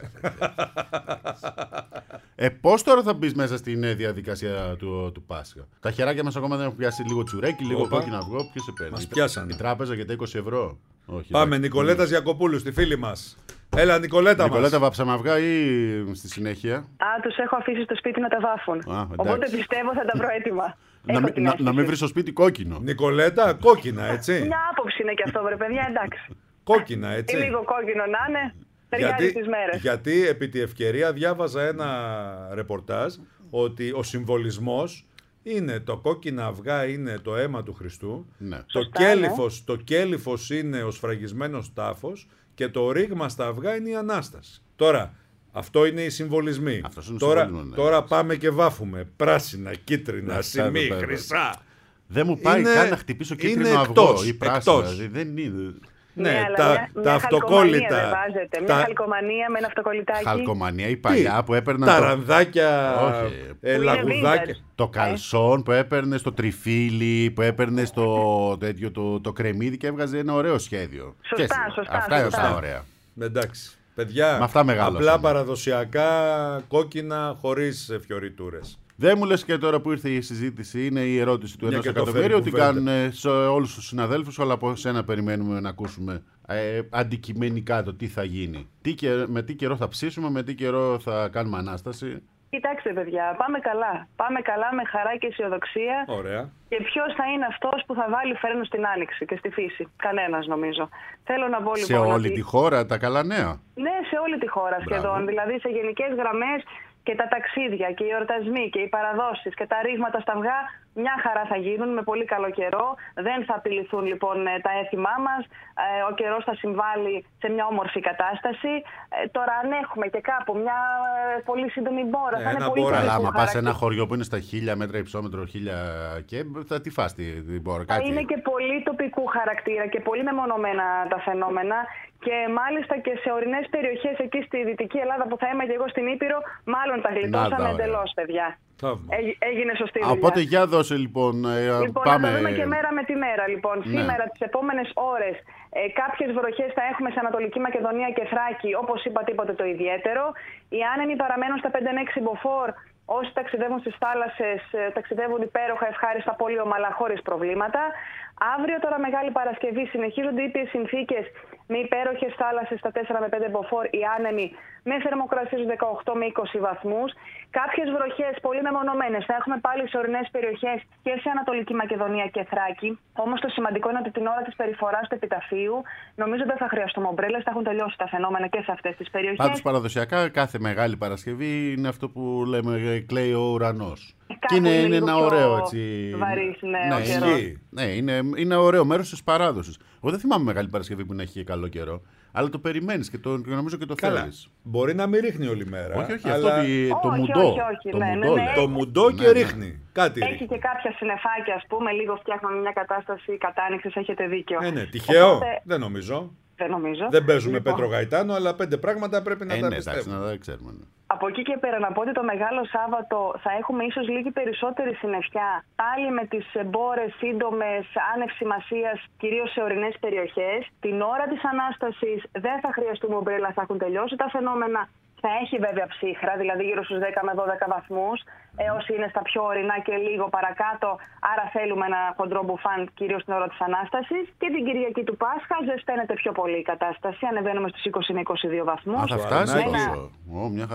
Ε, πώς τώρα θα μπεις μέσα στην διαδικασία του, του Πάσχα? Τα χεράκια μας ακόμα δεν έχουν πιάσει λίγο τσουρέκι, λίγο κόκκινο αυγό. Ποιος σε παίρνει? Μας πιάσανε. Η τράπεζα για τα είκοσι ευρώ. Όχι, πάμε, Νικολέτας Γιακοπούλου, στη φίλη μας. Έλα, Νικολέτα μας. Νικολέτα, βάψαμε αυγά ή στη συνέχεια? Α, τους έχω αφήσει στο σπίτι να τα βάφουν. Α, οπότε πιστεύω θα τα βρω έτοιμα. να, μην, να, να μην βρει στο σπίτι κόκκινο. Νικολέτα, κόκκινα, έτσι. Μια άποψη είναι και αυτό, βρε παιδιά, εντάξει. Κόκκινα, έτσι. Ή λίγο κόκκινο να είναι. Ταιριάζει τις μέρες. Γιατί επί τη ευκαιρία διάβαζα ένα ρεπορτάζ ότι ο συμβολισμός είναι το κόκκινα αυγά είναι το αίμα του Χριστού, ναι. το, Σωστά, κέλυφος, ναι. το κέλυφος είναι ο σφραγισμένος τάφος και το ρήγμα στα αυγά είναι η Ανάσταση. Τώρα, αυτό είναι οι συμβολισμοί. Τώρα, ναι. τώρα πάμε και βάφουμε πράσινα, κίτρινα, σημεί, χρυσά. Δεν μου πάει είναι, καν να χτυπήσω κίτρινο είναι αυγό εκτός, ή πράσινο. εκτός. Δηλαδή, δεν είναι... Ναι, ναι, αλλά τα, μια, τα μια αυτοκόλλητα. Δεν βάζετε. Μια τα... χαλκομανία με ένα αυτοκολλητάκι. Χαλκομανία, η παλιά που έπαιρνα. Τα το... ρανδάκια, ε, λαγουδάκια. Το καλσόν που έπαιρνε στο τριφύλι, που έπαιρνε στο τέτοιο το, το κρεμμύδι και έβγαζε ένα ωραίο σχέδιο. Σωστά, σωστά. Αυτά είναι σωστά. τα ωραία. Εντάξει. Παιδιά, με αυτά απλά παραδοσιακά κόκκινα χωρίς φιωριτούρες. Δεν μου λες και τώρα που ήρθε η συζήτηση, είναι η ερώτηση του ενός εκατομμύριου, ότι κάνουν σε όλους τους συναδέλφους, αλλά από σένα περιμένουμε να ακούσουμε ε, αντικειμενικά το τι θα γίνει. Τι, με τι καιρό θα ψήσουμε, με τι καιρό θα κάνουμε Ανάσταση. Κοιτάξτε, παιδιά, πάμε καλά. Πάμε καλά με χαρά και αισιοδοξία. Ωραία. Και ποιος θα είναι αυτός που θα βάλει φρένο στην άνοιξη και στη φύση? Κανένας, νομίζω. Θέλω να πω λοιπόν. Σε όλη ότι... τη χώρα τα καλά νέα. Ναι, σε όλη τη χώρα σχεδόν. Μπράβο. Δηλαδή σε γενικές γραμμές. Και τα ταξίδια και οι εορτασμοί και οι παραδόσεις και τα ρήγματα στα αυγά μια χαρά θα γίνουν με πολύ καλό καιρό. Δεν θα απειληθούν λοιπόν τα έθιμά μας. Ο καιρός θα συμβάλλει σε μια όμορφη κατάσταση. Τώρα αν έχουμε και κάπου μια πολύ σύντομη μπόρα, ε, θα είναι πολύ καλή. Αλλά άμα πας σε ένα χωριό που είναι στα χίλια μέτρα υψόμετρο, χίλια και θα τη φας την μπόρα. Θα είναι και πολύ τοπικού χαρακτήρα και πολύ μεμονωμένα τα φαινόμενα. Και μάλιστα και σε ορεινές περιοχές εκεί στη Δυτική Ελλάδα που θα είμαι και εγώ στην Ήπειρο, μάλλον τα γλιτώσαμε εντελώς, παιδιά. Έ, έγινε σωστή δουλειά. Οπότε για δώσε λοιπόν. Ε, λοιπόν, πάμε... να το δούμε και μέρα με τη μέρα. Λοιπόν, ναι. Σήμερα τις επόμενες ώρες ε, κάποιες βροχές θα έχουμε σε Ανατολική Μακεδονία και Θράκη, όπως είπα, τίποτε το ιδιαίτερο. Οι άνεμοι παραμένουν στα πέντε με έξι μποφόρ. Όσοι ταξιδεύουν στις θάλασσες, ταξιδεύουν υπέροχα, ευχάριστα, πολύ ομαλά, χωρίς προβλήματα. Αύριο τώρα Μεγάλη Παρασκευή συνεχίζονται ήπιες συνθήκες με υπέροχες θάλασσες στα τέσσερα με πέντε μποφόρ, οι άνεμοι με θερμοκρασίες δεκαοκτώ με είκοσι βαθμούς. Κάποιες βροχές πολύ μεμονωμένες θα έχουμε πάλι σε ορεινές περιοχές και σε Ανατολική Μακεδονία και Θράκη. Όμως το σημαντικό είναι ότι την ώρα της περιφοράς του επιταφείου νομίζω δεν θα χρειαστούμε ομπρέλες, θα έχουν τελειώσει τα φαινόμενα και σε αυτές τις περιοχές. Πάντως παραδοσιακά κάθε Μεγάλη Παρασκευή είναι αυτό που λέμε κλαίει ο ουρανός. Και είναι, είναι ένα ωραίο έτσι. Βαρύς, ναι, ναι, ο είναι, ναι, είναι, είναι ωραίο μέρος της παράδοσης. Εγώ δεν θυμάμαι Μεγάλη Παρασκευή που να έχει καλό καιρό, αλλά το περιμένεις και, το, και νομίζω και το θέλεις. Μπορεί να μην ρίχνει όλη μέρα. Όχι, όχι, αλλά... αυτό όχι, το όχι, μουντό. Όχι, όχι, το ναι, μουντό, ναι, ναι. Το μουντό και ναι, ρίχνει. Ναι. Κάτι έχει ρίχνει. και κάποια συννεφάκια, ας πούμε, λίγο φτιάχνουμε μια κατάσταση κατάνοιξης, έχετε δίκιο. Ε, ναι, τυχαίο, Οπότε... δεν νομίζω. Δεν νομίζω. Δεν παίζουμε λοιπόν. Πέτρο Γαϊτάνο, αλλά πέντε πράγματα πρέπει να ε, τα ναι, πιστεύουμε. Εντάξει, να τα ξέρουμε. Ναι. Από εκεί και πέρα να πω ότι το Μεγάλο Σάββατο θα έχουμε ίσως λίγη περισσότερη συννεφιά, πάλι με τις μπόρες σύντομες, άνευ σημασίας, κυρίως σε ορεινές περιοχές. Την ώρα της Ανάστασης δεν θα χρειαστούμε ομπρέλα, θα έχουν τελειώσει τα φαινόμενα. Θα έχει βέβαια ψύχρα, δηλαδή γύρω στους δέκα με δώδεκα βαθμούς, έως είναι στα πιο ορεινά και λίγο παρακάτω. Άρα θέλουμε ένα χοντρό μπουφάν, κυρίως την ώρα της Ανάστασης. Και την Κυριακή του Πάσχα ζεσταίνεται πιο πολύ η κατάσταση. Ανεβαίνουμε στους είκοσι με είκοσι δύο βαθμούς. Α, θα φτάσει ένα... τόσο. Ω, μια χαρά.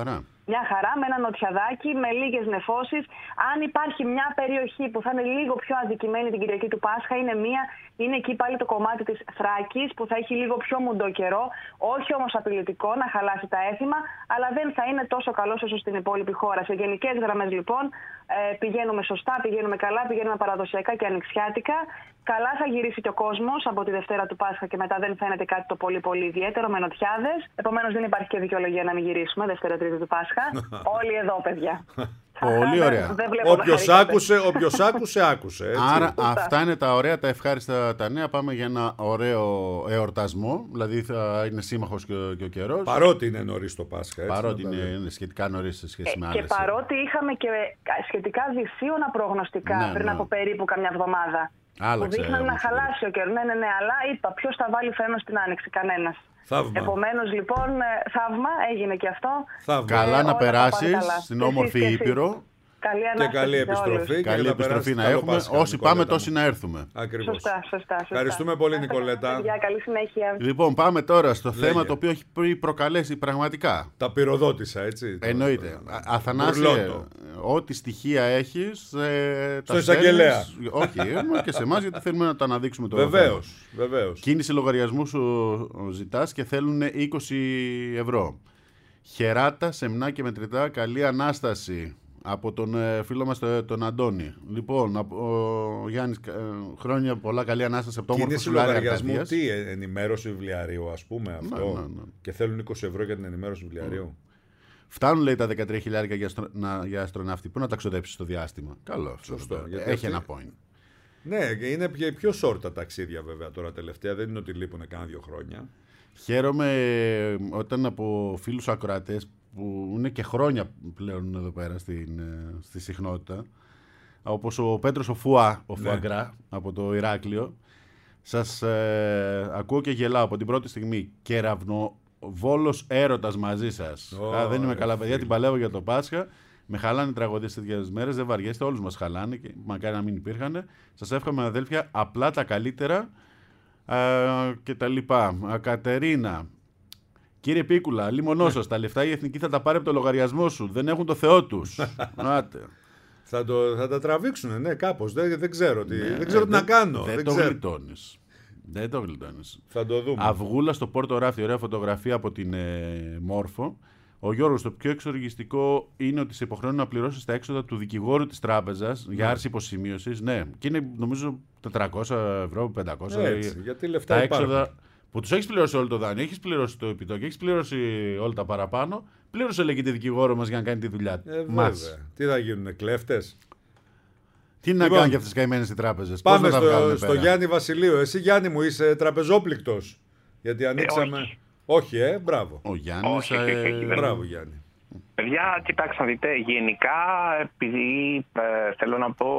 μια χαρά, με ένα νοτιαδάκι, με λίγες νεφώσεις. Αν υπάρχει μια περιοχή που θα είναι λίγο πιο αδικημένη την Κυριακή του Πάσχα, είναι μία, είναι εκεί πάλι το κομμάτι της Θράκης, που θα έχει λίγο πιο μουντό καιρό, όχι όμως απειλητικό να χαλάσει τα έθιμα, αλλά δεν θα είναι τόσο καλός όσο στην υπόλοιπη χώρα. Σε γενικές γραμμές λοιπόν ε, πηγαίνουμε σωστά, πηγαίνουμε καλά, πηγαίνουμε παραδοσιακά και ανοιξιάτικα. Καλά θα γυρίσει και ο κόσμος από τη Δευτέρα του Πάσχα και μετά δεν φαίνεται κάτι το πολύ πολύ ιδιαίτερο με νοτιάδες. Επομένως δεν υπάρχει και δικαιολογία να μην γυρίσουμε Δευτέρα Τρίτη του Πάσχα. Όλοι εδώ, παιδιά. Πολύ ωραία. Όποιος άκουσε, όποιος άκουσε, άκουσε. Έτσι. Άρα αυτά είναι τα ωραία, τα ευχάριστα τα νέα. Πάμε για ένα ωραίο εορτασμό. Δηλαδή θα είναι σύμμαχος και, και ο καιρός. Παρότι είναι νωρίς το Πάσχα. Έτσι, παρότι είναι, είναι σχετικά νωρίς σε σχέση ε, με και άλλες. Και παρότι είχαμε και σχετικά δυσίωνα προγνωστικά ναι, πριν ναι. από περίπου καμιά εβδομάδα. Άλλαξε, που δείχναν να όμως, χαλάσει ο καιρός. Ναι, ναι, ναι, αλλά είπα, ποιος θα βάλει φρένο στην άνοιξη, κανένας. Θαύμα. Επομένως, λοιπόν, θαύμα, έγινε και αυτό. Θαύμα. Καλά ε, να περάσεις στην όμορφη Ήπειρο. Καλή και καλή επιστροφή. Καλή επιστροφή να έχουμε. Πάσχα, όσοι Νικολέτα πάμε, τόσοι να έρθουμε. Ακριβώς. Σωστά, σωστά, σωστά. Ευχαριστούμε πολύ, Νικολέτα. Για καλή συνέχεια. Λοιπόν, πάμε τώρα στο Λέγε. θέμα το οποίο έχει προκαλέσει πραγματικά. Τα πυροδότησα, έτσι. Εννοείται. Αθανάσιε, ό,τι στοιχεία έχεις. Ε, στο εισαγγελέα. Όχι, και σε εμάς, γιατί θέλουμε να το αναδείξουμε το βεβαίως, βεβαίως. Κίνηση λογαριασμού σου ζητάς και θέλουν είκοσι ευρώ. Χεράτα, σεμνά και μετρητά, καλή Ανάσταση. Από τον ε, φίλο μας τον Αντώνη. Λοιπόν, ο Γιάννης, ε, χρόνια πολλά, καλή Ανάσταση από το όμορφο Σουλάρι Αρκαδίας. Τι, ενημέρωση βιβλιαρίου, ας πούμε αυτό. Ναι, ναι, ναι. Και θέλουν είκοσι ευρώ για την ενημέρωση βιβλιαρίου. Φτάνουν, λέει, τα δεκατρία χιλιάρικα για, αστρο, να, για αστροναύτη. Πού να τα ξοδέψει στο διάστημα. Καλό αυτό. Σωστό. Έχει αυτή... ένα point. Ναι, είναι πιο, πιο short τα ταξίδια βέβαια τώρα τελευταία. Δεν είναι ότι λείπουν κάνα δύο χρόνια. Χαίρομαι όταν από φίλους ακροατές που είναι και χρόνια πλέον εδώ πέρα στην, στη συχνότητα, όπως ο Πέτρος ο Φουά, ο Φουαγκρά, ναι. από το Ηράκλειο, σας ε, ακούω και γελάω από την πρώτη στιγμή. Κεραυνοβόλος έρωτας μαζί σας. Oh, Α, δεν είμαι καλά, παιδιά, την παλεύω για το Πάσχα. Με χαλάνε οι τραγωδίες τέτοιες μέρες, δεν βαριέστε, όλους μας χαλάνε και μακάρι να μην υπήρχαν. Σας εύχομαι, αδέλφια, απλά τα καλύτερα ε, και τα λοιπά. Α, Κατερίνα. Κύριε Πίκουλα, λίμωνό σας, τα λεφτά η Εθνική θα τα πάρει από το λογαριασμό σου. Δεν έχουν το Θεό τους. Άτε. Θα, το, θα τα τραβήξουν, ναι, κάπως. Δεν, δεν ξέρω τι, ναι, δεν ξέρω τι δεν, να κάνω. Δεν, δεν το ξέρω. γλιτώνεις. Δεν το γλιτώνεις. Θα το δούμε. Αυγούλα στο Πόρτο Ράφτη, ωραία φωτογραφία από την ε, Μόρφο. Ο Γιώργος, το πιο εξοργιστικό είναι ότι σε υποχρεώνουν να πληρώσεις τα έξοδα του δικηγόρου της τράπεζας ναι. για άρση υποσημείωσης. Ναι, και είναι νομίζω τετρακόσια ευρώ, πεντακόσια. Έτσι, γιατί λεφτά τα υπάρχουν. Έξοδα που τους έχεις πληρώσει όλο το δάνειο, έχεις πληρώσει το επιτόκιο, έχεις πληρώσει όλα τα παραπάνω. Πλήρωσε, λέει, και τη δικηγόρο μας για να κάνει τη δουλειά ε, μας. Τι θα γίνουνε, κλέφτες. Τι να λοιπόν, κάνουν και αυτές τις καημένες οι τράπεζες. Πάμε Πώς στο, στο Γιάννη Βασιλείου. Εσύ, Γιάννη μου, είσαι τραπεζόπληκτος. Γιατί ανοίξαμε. Ε, όχι. όχι, ε, μπράβο. Ο Γιάννης. Όχι, όχι, όχι, όχι, μπράβο, Γιάννη. Παιδιά, κοιτάξτε να δείτε, γενικά, επειδή ε, θέλω να πω,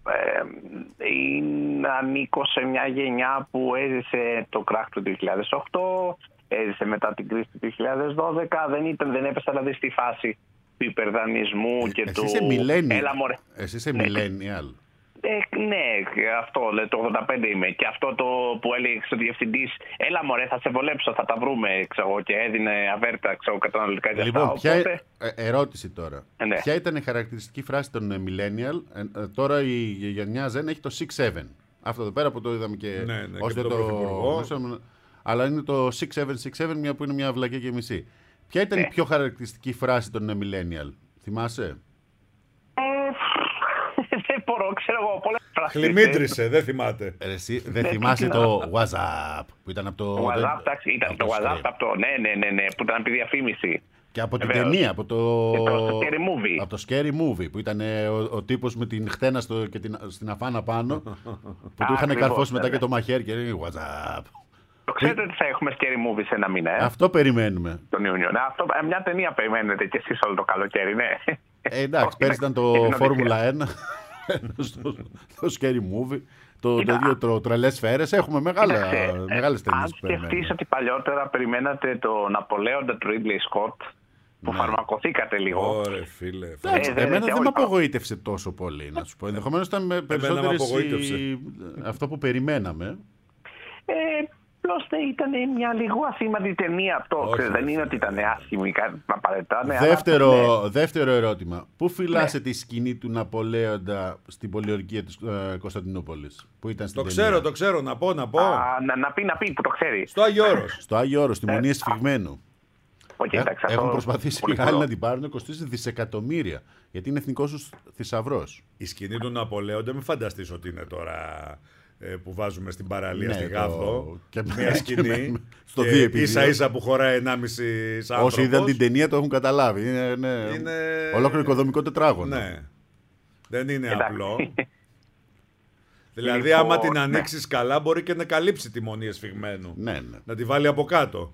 ε, είναι, ανήκω σε μια γενιά που έζησε το κράχ του δύο χιλιάδες οκτώ, έζησε μετά την κρίση του δύο χιλιάδες δώδεκα, δεν, ήταν, δεν έπεσα δηλαδή στη φάση του υπερδανισμού και εσύ του... Είσαι millennial. Έλα, μωρέ. Εσύ είσαι ναι. millennial. Ε, ναι, αυτό, λέει, το ογδόντα πέντε είμαι. Και αυτό το που έλεγε ο διευθυντής, έλα μωρέ, θα σε βολέψω, θα τα βρούμε, ξέρω, και έδινε αβέρτα, ξέρω, καταναλωτικά για λοιπόν, αυτά. ποια... Οπότε... ε, ερώτηση τώρα. Ε, ναι. Ποια ήταν η χαρακτηριστική φράση των ε, millennial, ε, ε, τώρα η γενιά Zen έχει το έξι επτά. Αυτό εδώ πέρα που το είδαμε και... Ναι, ναι, ως και το... το αλλά είναι το έξι επτά έξι επτά, μια που είναι μια βλακία και μισή. Ποια ήταν ναι. η πιο χαρακτηριστική φράση των ε, millennial, θυμάσαι? Δεν μπορώ, ξέρω εγώ, πολλές φράσεις. Χλιμίτρισε, δεν θυμάται. Ε, εσύ δεν θυμάσαι το WhatsApp που ήταν από το... Το WhatsApp, εντάξει, ήταν το WhatsApp από το... Ναι, ναι, ναι, ναι, που ήταν επί διαφήμιση. Και από την Βεβαίως. ταινία, από το... Και το Scary Movie. Από το Scary Movie, που ήταν ε, ο, ο τύπος με την χτένα στο, και την, στην αφάνα πάνω, που του είχαν Ακριβώς, καρφώσει μετά ναι. και το μαχαίρι και λέει WhatsApp. Το ξέρετε ότι θα έχουμε Scary Movie σε ένα μήνα, ε? Αυτό περιμένουμε. Τον Ιούνιο. Ναι, αυτό, ε, μια ταινία περιμένετε κι εσείς όλο το καλοκαίρι, ναι. Ε, εντάξει, πέρυσι ήταν το Φόρμουλα ένα, στο, το Scary Movie, το, το ίδιο το Τρελές Σφαίρες. Έχουμε μεγάλα, μεγάλες ταινίες αν που περιμένουμε. σκεφτείς ότι παλιότερα περιμένατε το Ναπολέοντα του Ridley Scott, που Ναι. φαρμακοθήκατε λίγο. Ωραία, φίλε. Εντάξει, Ε, δεν- εμένα και δεν εγώ με είπα. απογοήτευσε τόσο πολύ, να σου πω. Ενδεχομένως ήταν με με περισσότερες απογοήτευσε. οι- αυτό που περιμέναμε. Ε, Απλώς ναι, ήταν μια λίγο ασήμαντη ταινία αυτό. Όχι, Ξέρεις, δεν όχι. είναι ότι ήταν άσχημη, κάτι απαραίτητα. Ναι, Δεύτερο, αλλά, ναι. δεύτερο ερώτημα. Πού φυλάσσε Ναι. τη σκηνή του Ναπολέοντα στην πολιορκία της ε, Κωνσταντινούπολης, που ήταν στην Το ταινία? ξέρω, το ξέρω, να πω, να πω. Α, να, να πει, να πει που το ξέρει. Στο Άγιο Όρος. Στο Άγιο Όρος, στη Μονή Εσφυγμένου. Okay, Ε, εντάξει, αυτό Έχουν προσπαθήσει οι πολύ Γάλλοι καλό. να την πάρουν, κοστίζει δισεκατομμύρια. Γιατί είναι εθνικός τους θησαυρός. Η σκηνή του Ναπολέοντα, μην φανταστείς ότι είναι τώρα ε, που βάζουμε στην παραλία Ναι, στη το- Γάβδο. και με- Μια και σκηνή. με- στο και δύο επί δύο. ίσα ίσα που χωράει ενάμιση άνθρωπος. Όσοι είδαν την ταινία το έχουν καταλάβει. Είναι, είναι... Είναι- ολόκληρο οικοδομικό τετράγωνο. Ναι. Δεν είναι Εντάξει. απλό. Δηλαδή, Λοιπόν, άμα την ναι. ανοίξεις καλά, μπορεί και να καλύψει τη Μονή Εσφυγμένου. Ναι, ναι. Να τη βάλει από κάτω.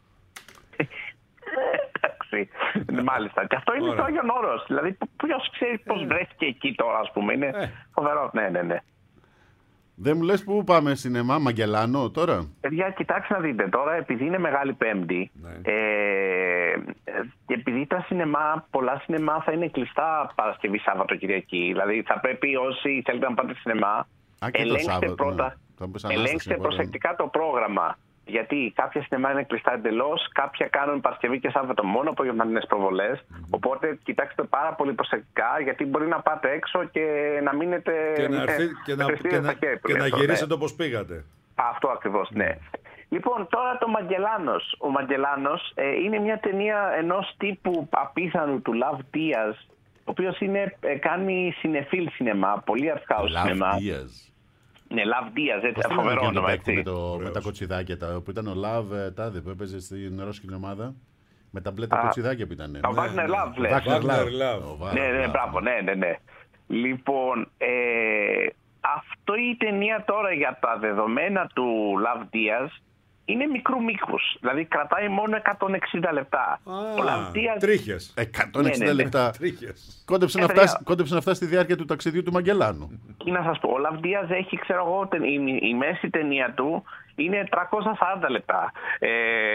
Εντάξει. Μάλιστα. Και αυτό είναι Ωραία. στο Άγιον Όρος. Δηλαδή, ποιο ξέρει πώς βρέθηκε εκεί τώρα, ας πούμε. Είναι Ε. φοβερό. Ναι, ναι, ναι. Δεν μου λες πού πάμε σινεμά, Μαγκελάνο τώρα? Παιδιά, κοιτάξτε να δείτε τώρα, επειδή είναι Μεγάλη Πέμπτη Ναι. ε, και επειδή τα σινεμά, πολλά σινεμά θα είναι κλειστά Παρασκευή, Σάββατο, Κυριακή. Δηλαδή θα πρέπει όσοι θέλετε να πάτε σινεμά, Α, και το ελέγξτε Σάββατο, πρώτα, ναι. Θα μου πεις Ανάσταση, ελέγξτε μπορεί να- προσεκτικά το πρόγραμμα. Γιατί κάποια σινεμά είναι κλειστά εντελώς, κάποια κάνουν Παρασκευή και Σάββατο μόνο από γευματινές προβολές. Οπότε κοιτάξτε πάρα πολύ προσεκτικά, γιατί μπορεί να πάτε έξω και να μείνετε Και να, με- έρθει, και με να, κρυστήρια και να, στα χέρια, που και λέει να αυτό, γυρίσετε ναι. όπως πήγατε. Αυτό ακριβώς, ναι. Λοιπόν, τώρα το Μαγκελάνος. Ο Μαγκελάνος ε, είναι μια ταινία ενός τύπου απίθανου του Love Diaz, ο οποίος είναι, ε, κάνει συνεφίλ σινεμά, πολύ arthouse σινεμά. Love Diaz. Ναι, Love Diaz, έτσι, Πώς το λένε φοβερό και το όνομα, παίκτη έτσι. με, το, με Ωραίος. τα κοτσιδάκια, τα, που ήταν ο Love ε, τάδε που έπαιζε στην ρώσικη ομάδα. Με τα μπλε τα Α, κοτσιδάκια που ήταν. Ο Wagner Love, λες. Wagner Wagner Love. Love. Ο Wagner Ναι, ναι, Love. μπράβο, ναι, ναι, ναι. Λοιπόν, ε, αυτό η ταινία τώρα για τα δεδομένα του Love Diaz είναι μικρού μήκους. Δηλαδή κρατάει μόνο εκατόν εξήντα λεπτά. Ο Love Diaz... Τρίχες. εκατόν εξήντα Ναι, ναι, ναι. λεπτά. Τρίχες. Κόντεψε, Ε, να παιδιά. φτάσει, κόντεψε να φτάσει στη διάρκεια του ταξιδιού του Μαγκελάνου. Τι να σας πω, ο Love Diaz έχει, ξέρω εγώ, τε- η, η μέση ταινία του είναι τριακόσια σαράντα λεπτά. Ε,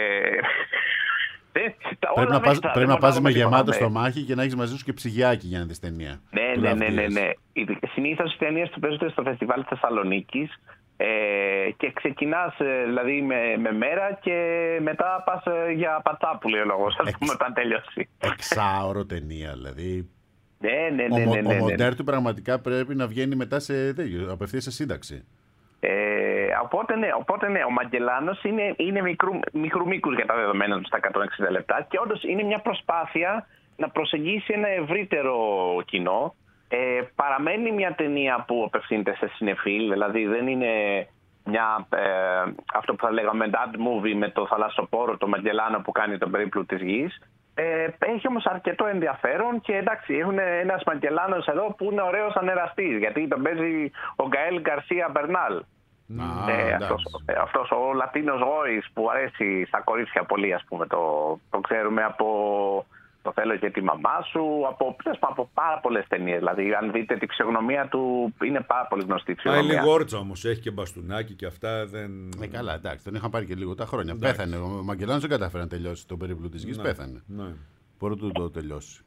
ε, τα Πρέπει όλα να πας, μέσα, πρέπει δεν να πας μπορούμε με τίποτα, γεμάτο ναι. στομάχι και να έχεις μαζί σου και ψυγιάκι για να δεις ταινία. Ναι, του ναι, Love ναι, ναι, Diaz. ναι. Συνήθως οι ταινίες του παίζονται στο φεστιβάλ Θεσσαλονίκης ε, και ξεκινάς ε, δηλαδή με, με μέρα και μετά πας ε, για πατσά που λέει ο λόγος, ας πούμε, όταν τελειώσει. Εξάωρο ταινία, δηλαδή. Ναι, ναι, Ο, ναι, μο- ναι, ο ναι, ναι. μοντέρ του πραγματικά πρέπει να βγαίνει μετά σε τέτοιο, απευθείας σε σύνταξη. Ε, οπότε, ναι, οπότε ναι, ο Μαγκελάνος είναι, είναι μικρού, μικρού μήκους για τα δεδομένα του στα εκατόν εξήντα λεπτά και όντως είναι μια προσπάθεια να προσεγγίσει ένα ευρύτερο κοινό. Ε, παραμένει μια ταινία που απευθύνεται σε συνεφίλ, δηλαδή δεν είναι μια, ε, αυτό που θα λέγαμε dad movie με το θαλασσοπόρο, το Μαγκελάνο που κάνει τον περίπλου της γης. Ε, έχει όμως αρκετό ενδιαφέρον και εντάξει, έχουν ένας Μαγκελάνος εδώ που είναι ωραίος ανεραστής, γιατί τον παίζει ο Γκαέλ Γκαρσία Μπερνάλ. Α, Ε, εντάξει. αυτός, ε, αυτός ο Λατίνος γόης που αρέσει στα κορίτσια πολύ, ας πούμε, το, το ξέρουμε από το θέλω και τη μαμά σου, από, από πάρα πολλές ταινίες. Δηλαδή, αν δείτε τη φυσιογνωμία του, είναι πάρα πολύ γνωστή η Πάει φυσιογνωμία. λίγο όρτσα όμως, έχει και μπαστούνάκι και αυτά δεν... Ε, καλά, εντάξει, τον είχαν πάρει και λίγο τα χρόνια. Εντάξει. Πέθανε. Ο Μαγκελάνος δεν κατάφερε να τελειώσει τον περίπλου της γης. Ναι, Πέθανε. ναι. Πρωτού το τελειώσει.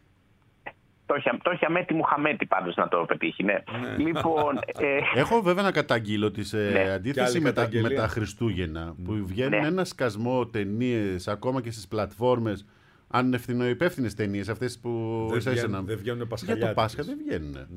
Το είχε, το είχε αμέτη Μουχαμέτη πάντως να το πετύχει, ναι. Λοιπόν, ε, Έχω βέβαια να καταγγείλω τη σε Ναι. Και αντίθεση άλλη με τα, καταγγελία. με τα Χριστούγεννα που βγαίνουν Ναι. ένα σκασμό ταινίε ακόμα και στις πλατφόρμες ανευθυνοϊπεύθυνες ταινίες, αυτές που Δεν ίσα ίσα βγαίνουν- να- δεν βγαίνουν Για το πασχαλιάτικες. Πάσχα δεν βγαίνουν. Ναι.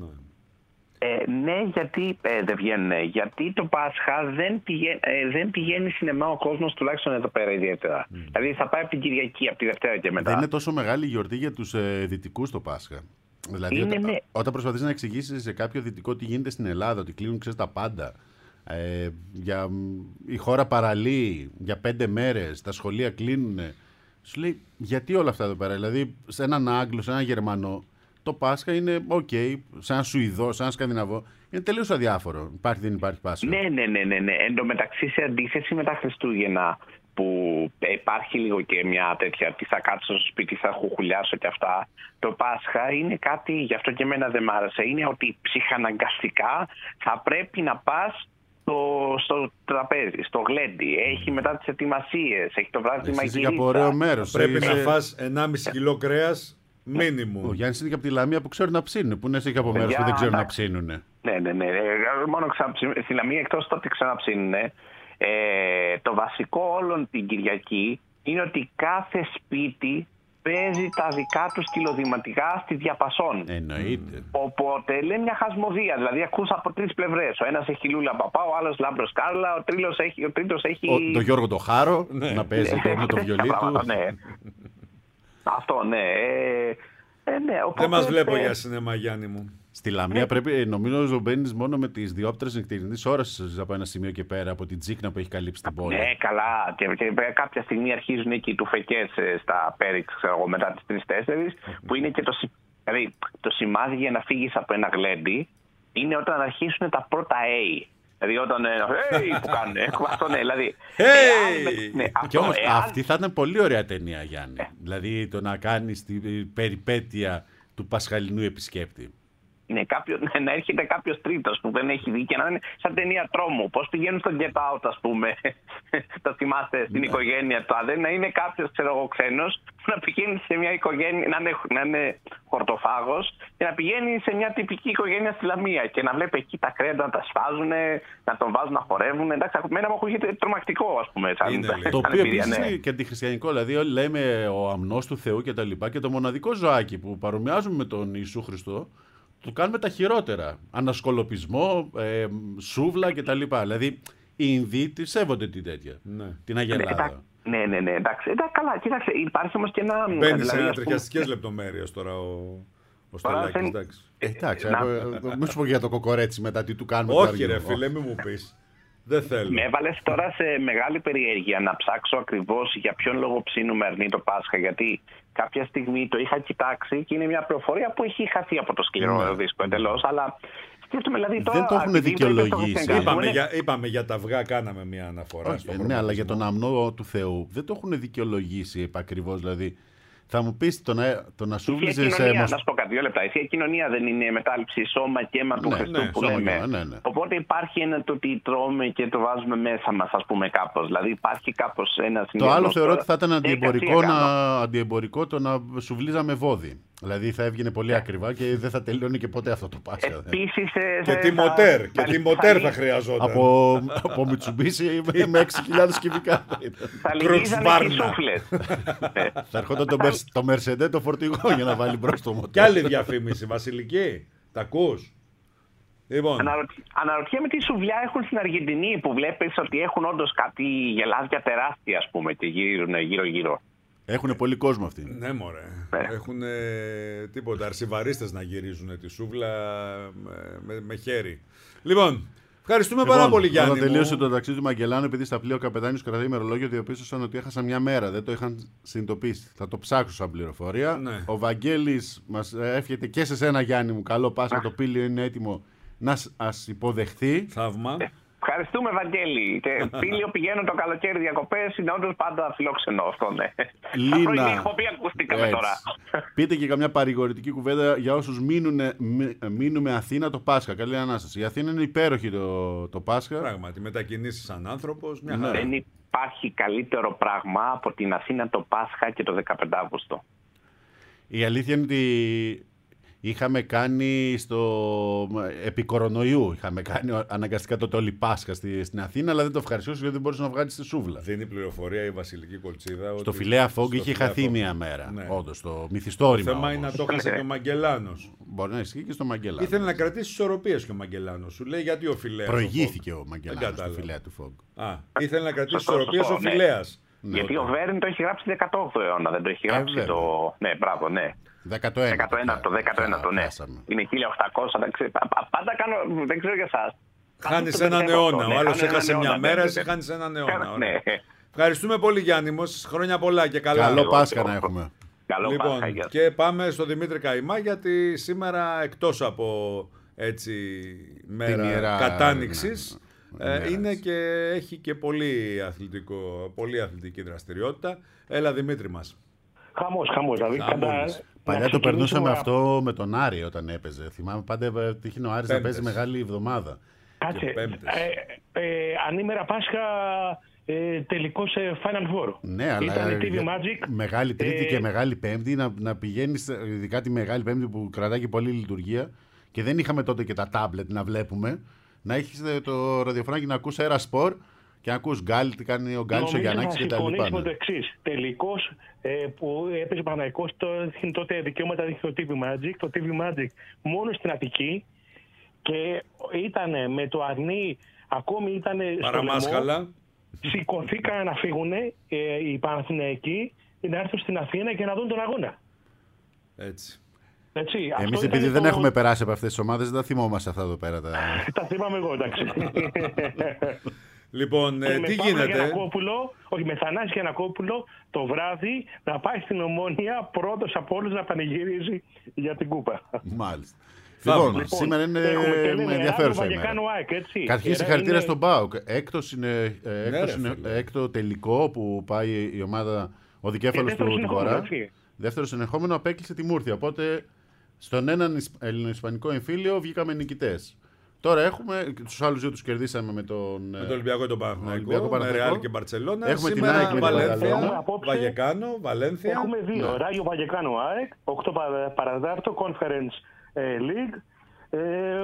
Ε, ναι, γιατί ε, δεν βγαίνουν. Γιατί το Πάσχα δεν πηγαίνει, ε, δεν πηγαίνει σινεμά ο κόσμος, τουλάχιστον εδώ πέρα ιδιαίτερα. Δηλαδή θα πάει από την Κυριακή, από τη Δευτέρα και μετά. Δεν είναι τόσο μεγάλη γιορτή για τους ε, δυτικούς το Πάσχα. Δηλαδή, Είναι, όταν, ναι. όταν προσπαθείς να εξηγήσεις σε κάποιο δυτικό τι γίνεται στην Ελλάδα, ότι κλείνουν ξέρεις, τα πάντα, ε, για, μ, η χώρα παραλύει για πέντε μέρες, τα σχολεία κλείνουν, σου λέει γιατί όλα αυτά εδώ πέρα. Δηλαδή, σε έναν Άγγλο, σε έναν Γερμανό, το Πάσχα είναι οκ, σε έναν Σουηδό, σε έναν Σκανδιναβό, είναι τελείως αδιάφορο. Υπάρχει, δεν υπάρχει Πάσχα. Ναι, ναι, ναι, ναι, ναι. Εν τω μεταξύ, σε αντίθεση με τα Χριστούγεννα, που υπάρχει λίγο και μια τέτοια τι θα κάτσω στο σπίτι, θα χουχουλιάσω και αυτά, το Πάσχα είναι κάτι, γι' αυτό και εμένα δεν μ' άρεσε, είναι ότι ψυχαναγκαστικά θα πρέπει να πας στο, στο τραπέζι, στο γλέντι. Έχει μετά τις ετοιμασίες, έχει το βράδυ τη Εσύ είσαι και μαγειρίτσα. από ωραίο μέρος. Πρέπει Είσαι- να φας ενάμιση κιλό κρέας Ο μίνιμουμ. Γιάννης είναι και από τη Λαμία που ξέρουν να ψήνουν. Πού είναι εσύ και από μέρος Παιδιά, που δεν ξέρουν να εντάξει. ψήνουν. Ναι, ναι, ναι. Ε, Μόνο ξαναψη... στη Λαμία, εκτός τότε ξαναψύνουνε. Ε, το βασικό όλων την Κυριακή είναι ότι κάθε σπίτι παίζει τα δικά του στυλοδηματικά στη διαπασόν. Εννοείται. Οπότε λέει μια χασμοδία. Δηλαδή ακούς από τρεις πλευρές. Ο ένας έχει Λούλα Παπά, ο άλλος Λάμπρος Κάρλα, ο τρίτος έχει. Ο τρίτος έχει... Ο, το Γιώργο το Χάρο να παίζει το, με το βιολί του. Ναι. Αυτό, ναι. Ε, ε, ναι οπότε, Δεν μας βλέπω ε, για σινεμά, Γιάννη μου. Στη Λαμία πρέπει, νομίζω, να μπαίνεις μόνο με τις διόπτρες νυχτερινής ώρας από ένα σημείο και πέρα, από την τσίχνα που έχει καλύψει την πόλη. Ναι, καλά. Και, και κάποια στιγμή αρχίζουν εκεί οι τουφεκές στα Πέριξ, ξέρω εγώ, μετά τις τρεις τέσσερις, που είναι και το, δηλαδή, το σημάδι για να φύγεις από ένα γλέντι, είναι όταν αρχίσουν τα πρώτα A. Δηλαδή όταν hey, που κάνουν, αυτό ναι, δηλαδή. Hey! Εάν, ναι, αυτό, Και όμως εάν... αυτή θα ήταν πολύ ωραία ταινία, Γιάννη. Ε. Δηλαδή το να κάνεις την περιπέτεια του πασχαλινού επισκέπτη. Ναι, κάποιο, ναι, να έρχεται κάποιο τρίτο που δεν έχει δει και να είναι σαν ταινία τρόμου. Πώς πηγαίνουν στο Get Out, ας πούμε, το θυμάστε, στην ναι. οικογένεια του Άδε, να είναι κάποιο, ξέρω εγώ, ξένος, να πηγαίνει σε μια οικογένεια, να είναι, να είναι χορτοφάγος και να πηγαίνει σε μια τυπική οικογένεια στη Λαμία και να βλέπει εκεί τα κρέατα να τα σφάζουν, να τον βάζουν να χορεύουν. Εντάξει, μένα μου ακούγεται τρομακτικό, ας πούμε. Σαν, είναι, σαν, το οποίο επίσης ναι. είναι και αντιχριστιανικό. Δηλαδή, όλοι λέμε ο αμνός του Θεού και τα λοιπά, και το μοναδικό ζωάκι που παρομοιάζουμε με τον Ιησού Χριστό. Το κάνουμε τα χειρότερα. Ανασκολοπισμό, ε, σούβλα κτλ. Δηλαδή οι Ινδοί τη σέβονται την τέτοια. Ναι. Την αγελάδα. Ναι, ναι, ναι. Εντάξει, εντάξει καλά. Κοίταξε, υπάρχει όμως και ένα. Μπαίνει δηλαδή, σε ανατριχιαστικές πούμε... λεπτομέρειες τώρα ο, ο Στολάκης. Δεν... Εντάξει. Ε, εντάξει. Μην σου πω για το κοκορέτσι μετά τι του κάνουμε. Όχι, ρε φίλε, μην μου πεις. Δεν θέλω. Με έβαλες τώρα σε μεγάλη περιέργεια να ψάξω ακριβώς για ποιον λόγο ψήνουμε αρνί το Πάσχα. Γιατί κάποια στιγμή το είχα κοιτάξει και είναι μια πληροφορία που έχει χαθεί από το σκληρό mm. δίσκο εντελώς. Αλλά σκέφτομαι, δηλαδή, τώρα, δεν το έχουν δικαιολογήσει. Είπαμε, για, είπαμε για τα αυγά, κάναμε μια αναφορά. Όχι, στο ναι, αλλά για τον αμνό του Θεού δεν το έχουν δικαιολογήσει επακριβώς. Δηλαδή. Θα μου πεις το να, το να σου βλύζεις... Σε... Να σου πω κάτι, δύο λεπτά. Η Θεία Κοινωνία δεν είναι μετάληψη σώμα και αίμα του ναι, Χριστού ναι, που λέμε. Ναι, ναι. Οπότε υπάρχει ένα το ότι τρώμε και το βάζουμε μέσα μας, ας πούμε, κάπως. Δηλαδή υπάρχει κάπως ένα συνδυασμός. Το άλλο θεωρώ ότι θα ήταν αντιεμπορικό, να, αντιεμπορικό το να σου βλύζαμε βόδι. Δηλαδή θα έβγαινε πολύ ακριβά και δεν θα τελειώνει και ποτέ αυτό το Πάσχα. Επίσης, και τι μοτέρ, και τι μοτέρ θα χρειαζόταν. Από, από Μιτσουμπίσι με έξι χιλιάδες κυβικά. Θα λυγίζανε οι σούφλες. Θα ερχόταν το Mercedes το φορτηγό για να βάλει μπρος το μοτέρ. Κι άλλη διαφήμιση, Βασιλική. Τα ακούς? Λοιπόν. Αναρωτι... Αναρωτιέμαι τι σουβλιά έχουν στην Αργεντινή που βλέπεις ότι έχουν όντως κάτι γελάδια τεράστια, ας πούμε, και γύρουν γύρω-γύρω. Έχουν πολύ κόσμο αυτοί. Ναι, μωρέ. Ναι. Έχουν τίποτα. Αρσιβαρίστες να γυρίζουν τη σούβλα με, με, με χέρι. Λοιπόν, ευχαριστούμε λοιπόν, πάρα πολύ, Γιάννη. Όταν τελείωσε το ταξίδι του Μαγκελάνου, επειδή στα πλοία ο καπετάνιος κρατάει ημερολόγιο, διαπίστωσαν ότι έχασαν μια μέρα. Δεν το είχαν συνειδητοποιήσει. Θα το ψάξω σαν πληροφορία. Ναι. Ο Βαγγέλης μας εύχεται και σε σένα, Γιάννη μου. Καλό Πάσχα. Το πύλιο είναι έτοιμο να ας υποδεχθεί. Θαύμα. Ευχαριστούμε, Βαγγέλη. Και πύλιο πηγαίνουν το καλοκαίρι διακοπές, είναι όντως πάντα φιλόξενο αυτό, ναι. Λίνα. Εκπομπή ακουστήκαμε τώρα. Πείτε και καμιά παρηγορητική κουβέντα για όσους μείνουμε Αθήνα το Πάσχα. Καλή Ανάσταση. Η Αθήνα είναι υπέροχη το, το Πάσχα. Πράγματι, μετακινήσεις σαν άνθρωπος. Μια ναι. Δεν υπάρχει καλύτερο πράγμα από την Αθήνα το Πάσχα και το δεκαπέντε Αύγουστο. Η αλήθεια είναι ότι είχαμε κάνει στο επί κορονοϊού, είχαμε κάνει αναγκαστικά το τόλι Πάσχα στη, στην Αθήνα, αλλά δεν το ευχαριστούσα γιατί δεν μπορούσε να βγάλει στη σούβλα. Δίνει πληροφορία η Βασιλική Κολτσίδα. Στο Φιλέα Φόγκ είχε χαθεί μία μέρα. Ναι. Όντως, το μυθιστόρημα. Το θέμα είναι να το χάσε και ο Μαγκελάνος. Μπορεί να ισχύει και στο Μαγκελάνο. Ήθελε να κρατήσει ισορροπίες και ο Μαγκελάνος. Σου λέει γιατί ο Φιλέας. Προηγήθηκε ο Μαγκελάνος στο Φιλέα του Φόγκ. Α, ήθελε να κρατήσει ισορροπίες ο Φιλέας. Ναι, γιατί ο Βέρν το έχει γράψει δεκατοκτώ αιώνα, δεν το έχει γράψει ε, το. Ναι, μπράβο, ναι. δέκατο ένατο, δέκατο ένατο, ναι. Είναι χίλια οκτακόσια, δεν ξέρω, πάντα κάνω, δεν ξέρω για εσάς. Χάνεις έναν αιώνα, ο άλλος έχασε μια μέρα, εσύ χάνεις έναν αιώνα. Ευχαριστούμε πολύ, Γιάννη μου, χρόνια πολλά και καλά. Καλό Πάσχα να έχουμε. Καλό λοιπόν, Πάσχα. Και πάμε στο Δημήτρη Καϊμά, γιατί σήμερα εκτός από έτσι μέρα κατάνοιξης, Ε, είναι και έχει και πολύ, αθλητικό, πολύ αθλητική δραστηριότητα. Έλα, Δημήτρη μας. Χαμός, χαμός. Δηλαδή, χαμός. Παλιά το περνούσαμε αυτό με τον Άρη όταν έπαιζε. Θυμάμαι πάντα τύχαινε ο Άρης να παίζει μεγάλη εβδομάδα. Κάτσε. Ε, ε, ανήμερα Πάσχα ε, τελικός σε Final Four. Ναι, αλλά ήταν τι βι Magic. Μεγάλη Τρίτη ε, και Μεγάλη Πέμπτη να, να πηγαίνεις, ειδικά τη Μεγάλη Πέμπτη που κρατάει και πολλή λειτουργία και δεν είχαμε τότε και τα τάμπλετ να βλέπουμε. Να έχεις το ραδιοφωνάκι να ακούς ένα σπορ Και ακούς Γκάλι, τι κάνει ο Γκάλης, ο Γιαννάκης και τα λοιπά. Συμφωνήσω με το εξής. Τελικώς ε, που έπαιζε ο Παναθηναϊκός τότε δικαιώματα το τι βι Magic, το τι βι Magic μόνο στην Αττική και ήταν με το αρνί, ακόμη ήταν στο λαιμό. Σηκωθήκαν να φύγουν ε, οι Παναθηναϊκοί να έρθουν στην Αθήνα και να δουν τον αγώνα. Έτσι. Έτσι, εμείς επειδή το... δεν έχουμε περάσει από αυτές τις ομάδες, δεν τα θυμόμαστε αυτά εδώ πέρα. Τα, τα θυμάμαι εγώ, εντάξει. Λοιπόν, ε, τι γίνεται. Γιαννακόπουλο, όχι, με Θανάση Γιαννακόπουλο το βράδυ να πάει στην Ομόνια πρώτος από όλους να πανηγυρίζει για την κούπα. Μάλιστα. Λοιπόν, λοιπόν, σήμερα είναι με ενδιαφέρουσα ημέρα. Καταρχήν συγχαρητήρια είναι... στον ΠΑΟΚ. Έκτος είναι, ε, έκτος ναι, είναι έκτο τελικό που πάει η ομάδα, ο δικέφαλος του Βορρά. Δεύτερο συνεχόμενο απέκλεισε τη Μούρθια. Οπότε στον έναν ελληνοϊσπανικό εμφύλιο βγήκαμε νικητές. Τώρα έχουμε, τους άλλους δύο τους κερδίσαμε με τον, με τον Ολυμπιακό και τον Παναθηναϊκό, με Ρεάλ και Μπαρτσελώνα. Έχουμε σήμερα την ΑΕΚ, Βαλένθια, Βαγεκάνο, Βαλένθια. Έχουμε δύο, ναι. Ράγιο Βαγεκάνο ΑΕΚ, οκτώ παραδάρτο, Conference League. Ε,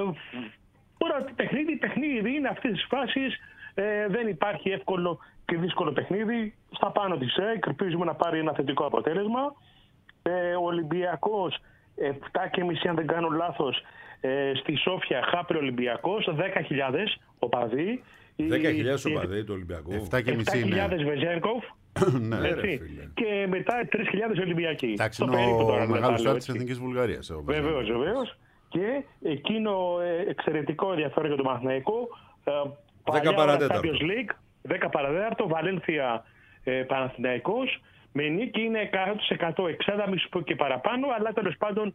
τώρα το παιχνίδι, παιχνίδι είναι αυτές τις φάσεις, ε, δεν υπάρχει εύκολο και δύσκολο παιχνίδι. Στα πάνω της ΑΕΚ, ελπίζουμε να πάρει ένα θετικό αποτέλεσμα. Ε, ο Ολυμπιακός, επτά και μισή αν δεν κάνω λάθος, ε, στη Σόφια, Χάπρε Ολυμπιακός, δέκα χιλιάδες οπαδοί. δέκα χιλιάδες οπαδοί του Ολυμπιακού. επτά και μισή χιλιάδες Βεζένκοφ. Ναι, και μετά τρεις χιλιάδες Ολυμπιακοί. Εντάξει, είναι ο μεγάλος στάρ της Εθνικής Βουλγαρίας. Βεβαίως, βεβαίως. Και εκείνο ε, εξαιρετικό ενδιαφέρον για τον Παναθηναϊκό. δέκα παραδέταρτο. δέκα παραδέταρτο, Βαλένθια ε, Παναθηναϊκός. Με νίκη είναι εκατό τοις εκατό εξήντα, μη σου πω και παραπάνω, αλλά τέλος πάντων.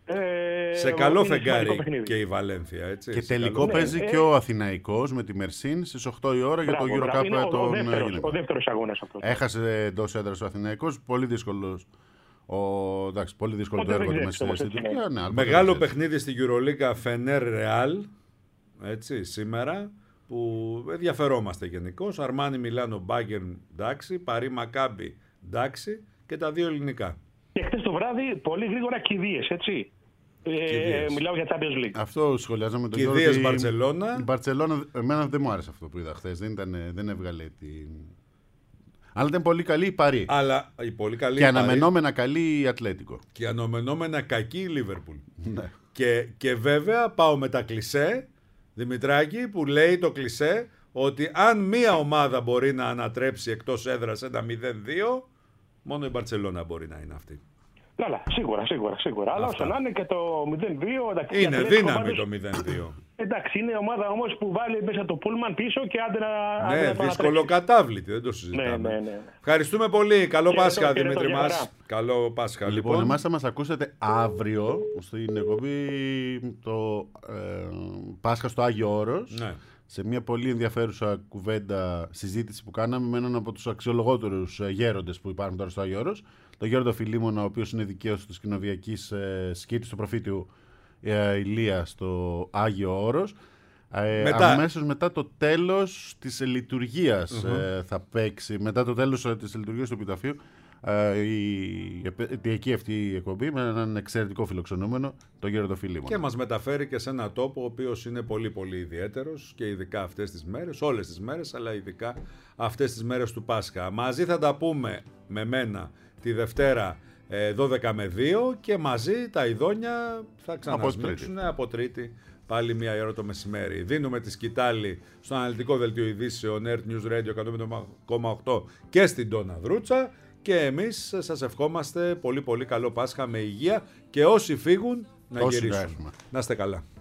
Ε, σε καλό φεγγάρι και η Βαλένθια, έτσι. Και τελικό καλό. Παίζει ναι, και ο Αθηναϊκός με τη Μερσίν στις οκτώ η ώρα μπράβο, για το Euro Cup των γυναικών. Ο δεύτερος αγώνας αυτός. Έχασε εντός έδρας ο Αθηναϊκός, πολύ δύσκολος. Ο, εντάξει, πολύ δύσκολο το έργο του μέσα στην Τουρκία. Ναι, μεγάλο παιχνίδι στη EuroLeague Fener Real, έτσι, σήμερα, που ενδιαφερόμαστε γενικώς. Αρμάνι Μιλάνο Bayern, εντάξει, Παρί Μακάμπι, εντάξει, και τα δύο ελληνικά. Και χθες το βράδυ πολύ γρήγορα κηδείες, έτσι. Ε, μιλάω για Champions League. Αυτό σχολιάζαμε τον Γιώργο. Κηδείες Μπαρτσελώνα. Η Μπαρτσελώνα, εμένα δεν μου άρεσε αυτό που είδα χθες. Δεν, ήταν, δεν έβγαλε την. Αλλά ήταν πολύ καλή η Παρί. Αλλά η πολύ καλή και αναμενόμενα καλή η Ατλέτικο. Και αναμενόμενα κακή η Λίβερπουλ. Ναι. Και, και βέβαια πάω με τα κλισέ, Δημητράκη, που λέει το κλισέ ότι αν μία ομάδα μπορεί να ανατρέψει εκτός έδρας ένα μηδέν δύο, μόνο η Μπαρτσελώνα μπορεί να είναι αυτή. Καλά, σίγουρα, σίγουρα, σίγουρα. Αλλά όσο να είναι και το μηδέν δύο. Εντάξει, είναι δύναμη ομάδες... το μηδέν δύο. Εντάξει, είναι ομάδα όμως που βάλει μέσα το πούλμαν πίσω και άντε να. Ναι, δυσκολοκατάβλητη, δεν το συζητάμε. Ναι, ναι, ναι. Ευχαριστούμε πολύ. Καλό και Πάσχα, το, Δημήτρη μας. Καλό Πάσχα. Λοιπόν, λοιπόν, εμάς θα μας ακούσετε αύριο στην εκπομπή το ε, Πάσχα στο Άγιο Όρος. Ναι. Σε μια πολύ ενδιαφέρουσα κουβέντα, συζήτηση που κάναμε με έναν από τους αξιολογότερους γέροντες που υπάρχουν τώρα στο Άγιο Όρος, τον Γέροντα Φιλίμωνα, ο οποίος είναι δικαίος της κοινοβιακής ε, σκήτης του προφήτιου ε, Ηλία στο Άγιο Όρος. Ε, μετά. Αμέσως μετά το τέλος της λειτουργίας mm-hmm. ε, θα παίξει, μετά το τέλος ε, της λειτουργίας του επιταφείου, ε, η αιτιακή αυτή η εκπομπή με έναν εξαιρετικό φιλοξενούμενο, τον Γέροντα Φιλίμωνα. Και μας μεταφέρει και σε έναν τόπο ο οποίος είναι πολύ πολύ ιδιαίτερος και ειδικά αυτές τις μέρες, όλες τις μέρες, αλλά ειδικά αυτές τις μέρες του Πάσχα. Μαζί θα τα πούμε με μένα τη Δευτέρα δώδεκα με δύο και μαζί τα ειδόνια θα ξανασμίξουν από Τρίτη πάλι μία ώρα το μεσημέρι. Δίνουμε τη σκητάλη στο αναλυτικό δελτίο ειδήσεων Earth News Radio εκατόν πέντε κόμμα οκτώ και στην Τόνα Δρούτσα και εμείς σας ευχόμαστε πολύ πολύ καλό Πάσχα με υγεία και όσοι φύγουν να όσοι γυρίσουν. Να είστε καλά.